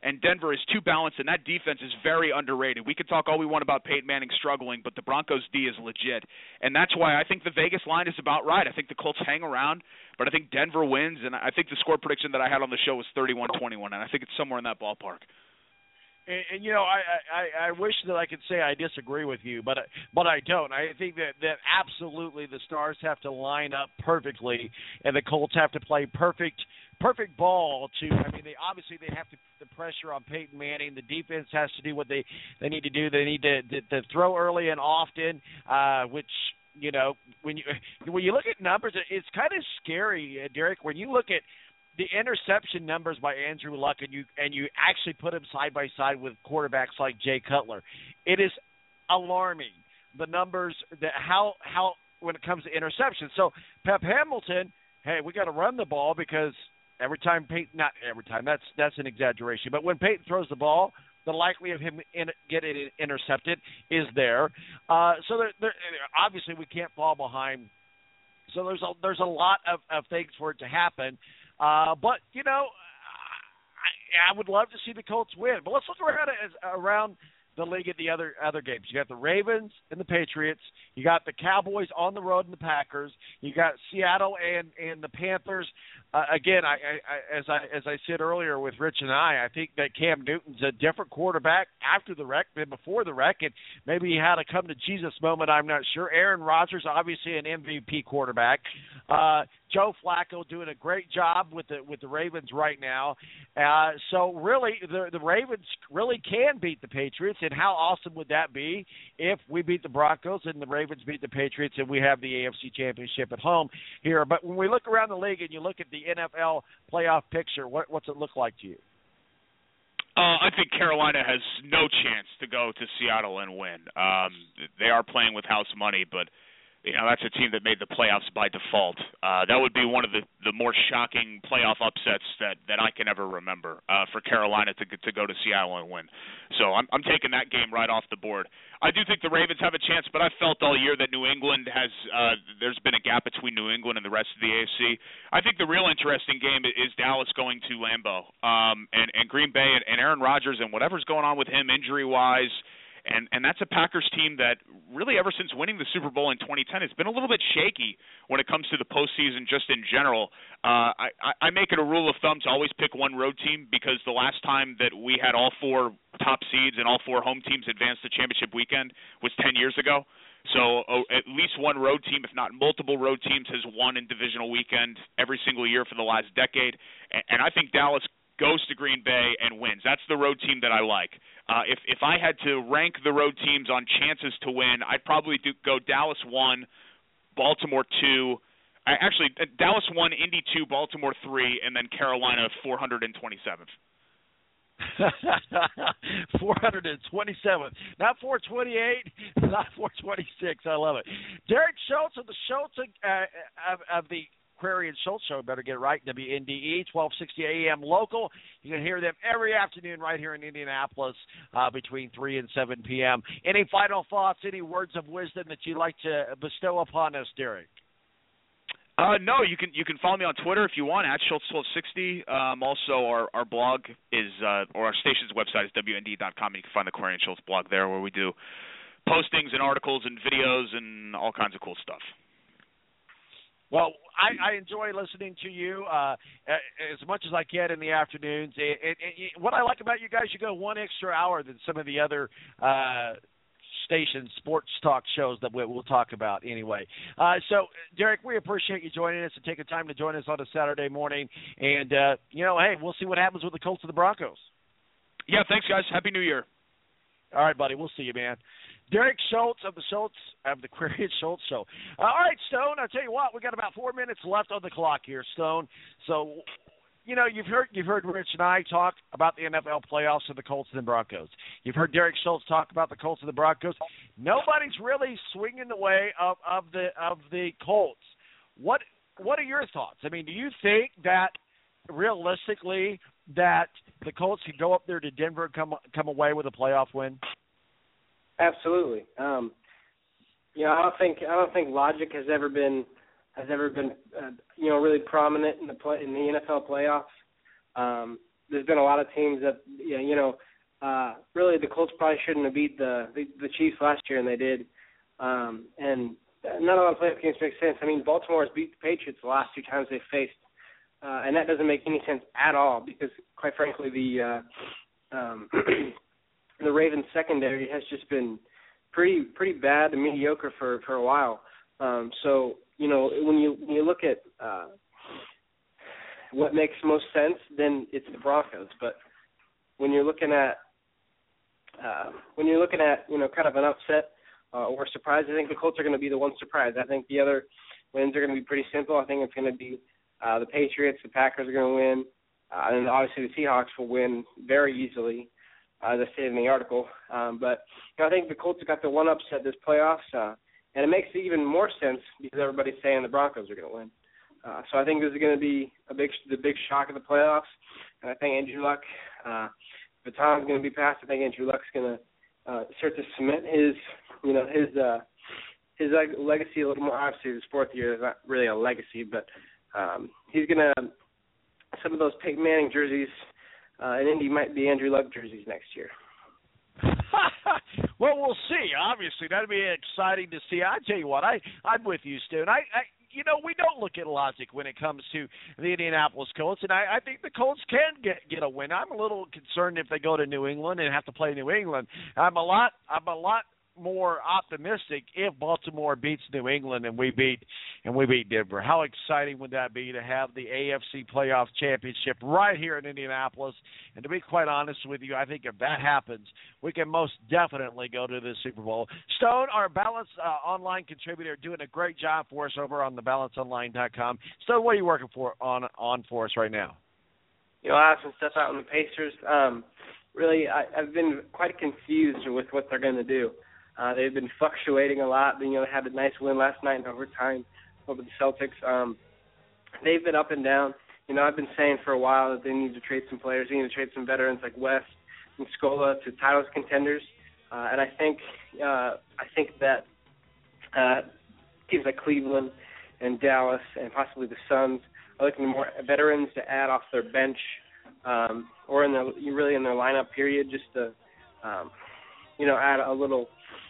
and Denver is too balanced, and that defense is very underrated. We can talk all we want about Peyton Manning struggling, but the Broncos' D is legit, and that's why I think the Vegas line is about right. I think the Colts hang around, but I think Denver wins, and I think the score prediction that I had on the show was 31-21, and I think it's somewhere in that ballpark. And I wish that I could say I disagree with you, but I don't. I think that absolutely the stars have to line up perfectly, and the Colts have to play perfect ball to. I mean, they have to put the pressure on Peyton Manning. The defense has to do what they need to do. They need to throw early and often, which. When you look at numbers, it's kind of scary, Derek. When you look at the interception numbers by Andrew Luck, and you actually put him side by side with quarterbacks like Jay Cutler, it is alarming. The numbers that how when it comes to interceptions. So Pep Hamilton, hey, we got to run the ball because every time Peyton, not every time, that's an exaggeration, but when Peyton throws the ball, the likelihood of him getting it intercepted is there. So there, obviously we can't fall behind. So there's a lot of things for it to happen. But I would love to see the Colts win. But let's look around the league at the other games. You got the Ravens and the Patriots. You got the Cowboys on the road and the Packers. You got Seattle and the Panthers. Again, as I said earlier with Rich and I think that Cam Newton's a different quarterback after the wreck than before the wreck, and maybe he had a come to Jesus moment. I'm not sure. Aaron Rodgers, obviously an MVP quarterback. Joe Flacco doing a great job with the Ravens right now. So really, the Ravens really can beat the Patriots. And how awesome would that be if we beat the Broncos and the Ravens beat the Patriots and we have the AFC Championship at home here? But when we look around the league and you look at the NFL playoff picture, what's it look like to you? I think Carolina has no chance to go to Seattle and win. They are playing with house money, but that's a team that made the playoffs by default. That would be one of the more shocking playoff upsets that I can ever remember for Carolina to go to Seattle and win. So I'm taking that game right off the board. I do think the Ravens have a chance, but I felt all year that New England has there's been a gap between New England and the rest of the AFC. I think the real interesting game is Dallas going to Lambeau and Green Bay and Aaron Rodgers and whatever's going on with him injury-wise. And that's a Packers team that really ever since winning the Super Bowl in 2010 has been a little bit shaky when it comes to the postseason just in general. I make it a rule of thumb to always pick one road team because the last time that we had all four top seeds and all four home teams advance the championship weekend was 10 years ago. So at least one road team, if not multiple road teams, has won in divisional weekend every single year for the last decade. And I think Dallas goes to Green Bay and wins. That's the road team that I like. If I had to rank the road teams on chances to win, I'd probably go Dallas 1, Baltimore 2. Actually, Dallas 1, Indy 2, Baltimore 3, and then Carolina 427th. 427th, not 428, not 426. I love it. Derek Schultz of the Schultz of the Query and Schultz Show, better get it right, WNDE, 1260 AM local. You can hear them every afternoon right here in Indianapolis between 3 and 7 p.m. Any final thoughts, any words of wisdom that you'd like to bestow upon us, Derek? No, you can follow me on Twitter if you want, at Schultz1260. Also, our blog is, or our station's website is WND.com. You can find the Query and Schultz blog there where we do postings and articles and videos and all kinds of cool stuff. Well, I enjoy listening to you as much as I can in the afternoons. What I like about you guys, you go one extra hour than some of the other station sports talk shows that we'll talk about anyway. So, Derek, we appreciate you joining us and taking time to join us on a Saturday morning. And, hey, we'll see what happens with the Colts and the Broncos. Yeah, thanks, guys. Happy New Year. All right, buddy. We'll see you, man. Derek Schultz of the Query and Schultz Show. All right, Stone, I'll tell you what, we got about 4 minutes left on the clock here, Stone. So, you've heard Rich and I talk about the NFL playoffs of the Colts and the Broncos. You've heard Derek Schultz talk about the Colts and the Broncos. Nobody's really swinging the way of the Colts. What are your thoughts? I mean, do you think that realistically that the Colts can go up there to Denver and come away with a playoff win? Absolutely. I don't think logic has ever been really prominent in the NFL playoffs. there's been a lot of teams that really the Colts probably shouldn't have beat the Chiefs last year, and they did. And none of the playoff games make sense. I mean, Baltimore has beat the Patriots the last 2 times they faced, and that doesn't make any sense at all because, quite frankly, the Ravens secondary has just been pretty bad and mediocre for a while. So when you look at what makes most sense, then it's the Broncos. But when you're looking at kind of an upset or surprise, I think the Colts are going to be the one surprise. I think the other wins are going to be pretty simple. I think it's going to be the Patriots, the Packers are going to win, and obviously the Seahawks will win very easily, as I stated in the article. But I think the Colts have got the one upset this playoffs, and it makes even more sense because everybody's saying the Broncos are going to win. So I think this is going to be the big shock of the playoffs, and I think Andrew Luck, the baton's going to be passed. I think Andrew Luck's going to start to cement his legacy a little more. Obviously, his 4th year is not really a legacy, but he's going to some of those Peyton Manning jerseys in Indy might be Andrew Luck jerseys next year. Well, we'll see. Obviously, that'd be exciting to see. I tell you what, I'm with you, Stu. And we don't look at logic when it comes to the Indianapolis Colts, and I think the Colts can get a win. I'm a little concerned if they go to New England and have to play New England. I'm a lot more optimistic if Baltimore beats New England and we beat Denver. How exciting would that be to have the AFC playoff championship right here in Indianapolis? And to be quite honest with you, I think if that happens, we can most definitely go to the Super Bowl. Stone, our Balance Online contributor, doing a great job for us over on thebalanceonline.com. Stone, what are you working on for us right now? I have some stuff out on the Pacers. Really, I've been quite confused with what they're going to do. They've been fluctuating a lot. They had a nice win last night in overtime over the Celtics. They've been up and down. I've been saying for a while that they need to trade some players. They need to trade some veterans like West and Scola to title contenders. And I think that teams like Cleveland and Dallas and possibly the Suns are looking for more veterans to add off their bench or in their lineup period, just to add a little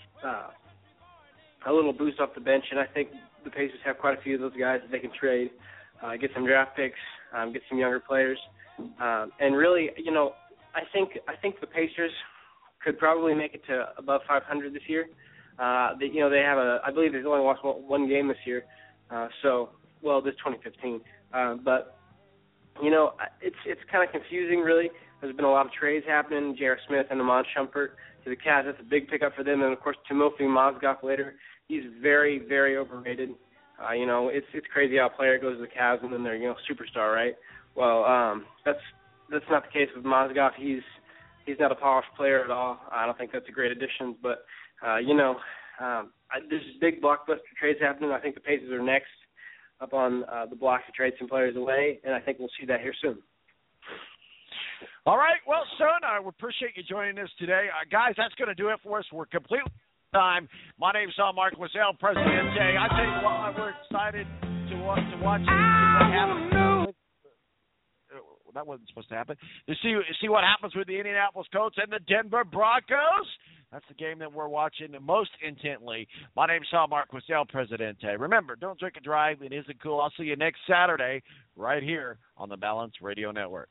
boost off the bench. And I think the Pacers have quite a few of those guys that they can trade, get some draft picks, get some younger players, and really, I think the Pacers could probably make it to above 500 this year. They have I believe they've only lost one game this year, this 2015. But it's kind of confusing, really. There's been a lot of trades happening. J.R. Smith and Iman Shumpert to the Cavs. That's a big pickup for them. And, of course, Timofey Mozgov later. He's very, very overrated. It's crazy how a player goes to the Cavs and then they're, superstar, right? Well, that's not the case with Mozgov. He's not a polished player at all. I don't think that's a great addition. But, there's big blockbuster trades happening. I think the Pacers are next up on the block to trade some players away, and I think we'll see that here soon. All right. Well, son, I appreciate you joining us today. Guys, that's going to do it for us. We're completely time. My name's Mark Wazell, Presidente. I tell you what, we're excited to watch and see what happens. That wasn't supposed to happen. To see what happens with the Indianapolis Colts and the Denver Broncos. That's the game that we're watching most intently. My name's Mark Wazell, Presidente. Remember, don't drink and drive. It isn't cool. I'll see you next Saturday right here on the Balance Radio Network.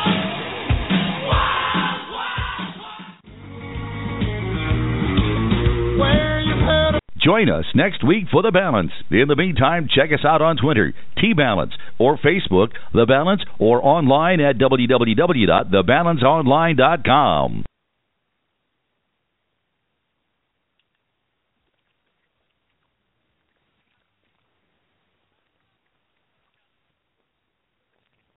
Join us next week for The Balance. In the meantime, check us out on Twitter, T-Balance, or Facebook, The Balance, or online at www.thebalanceonline.com.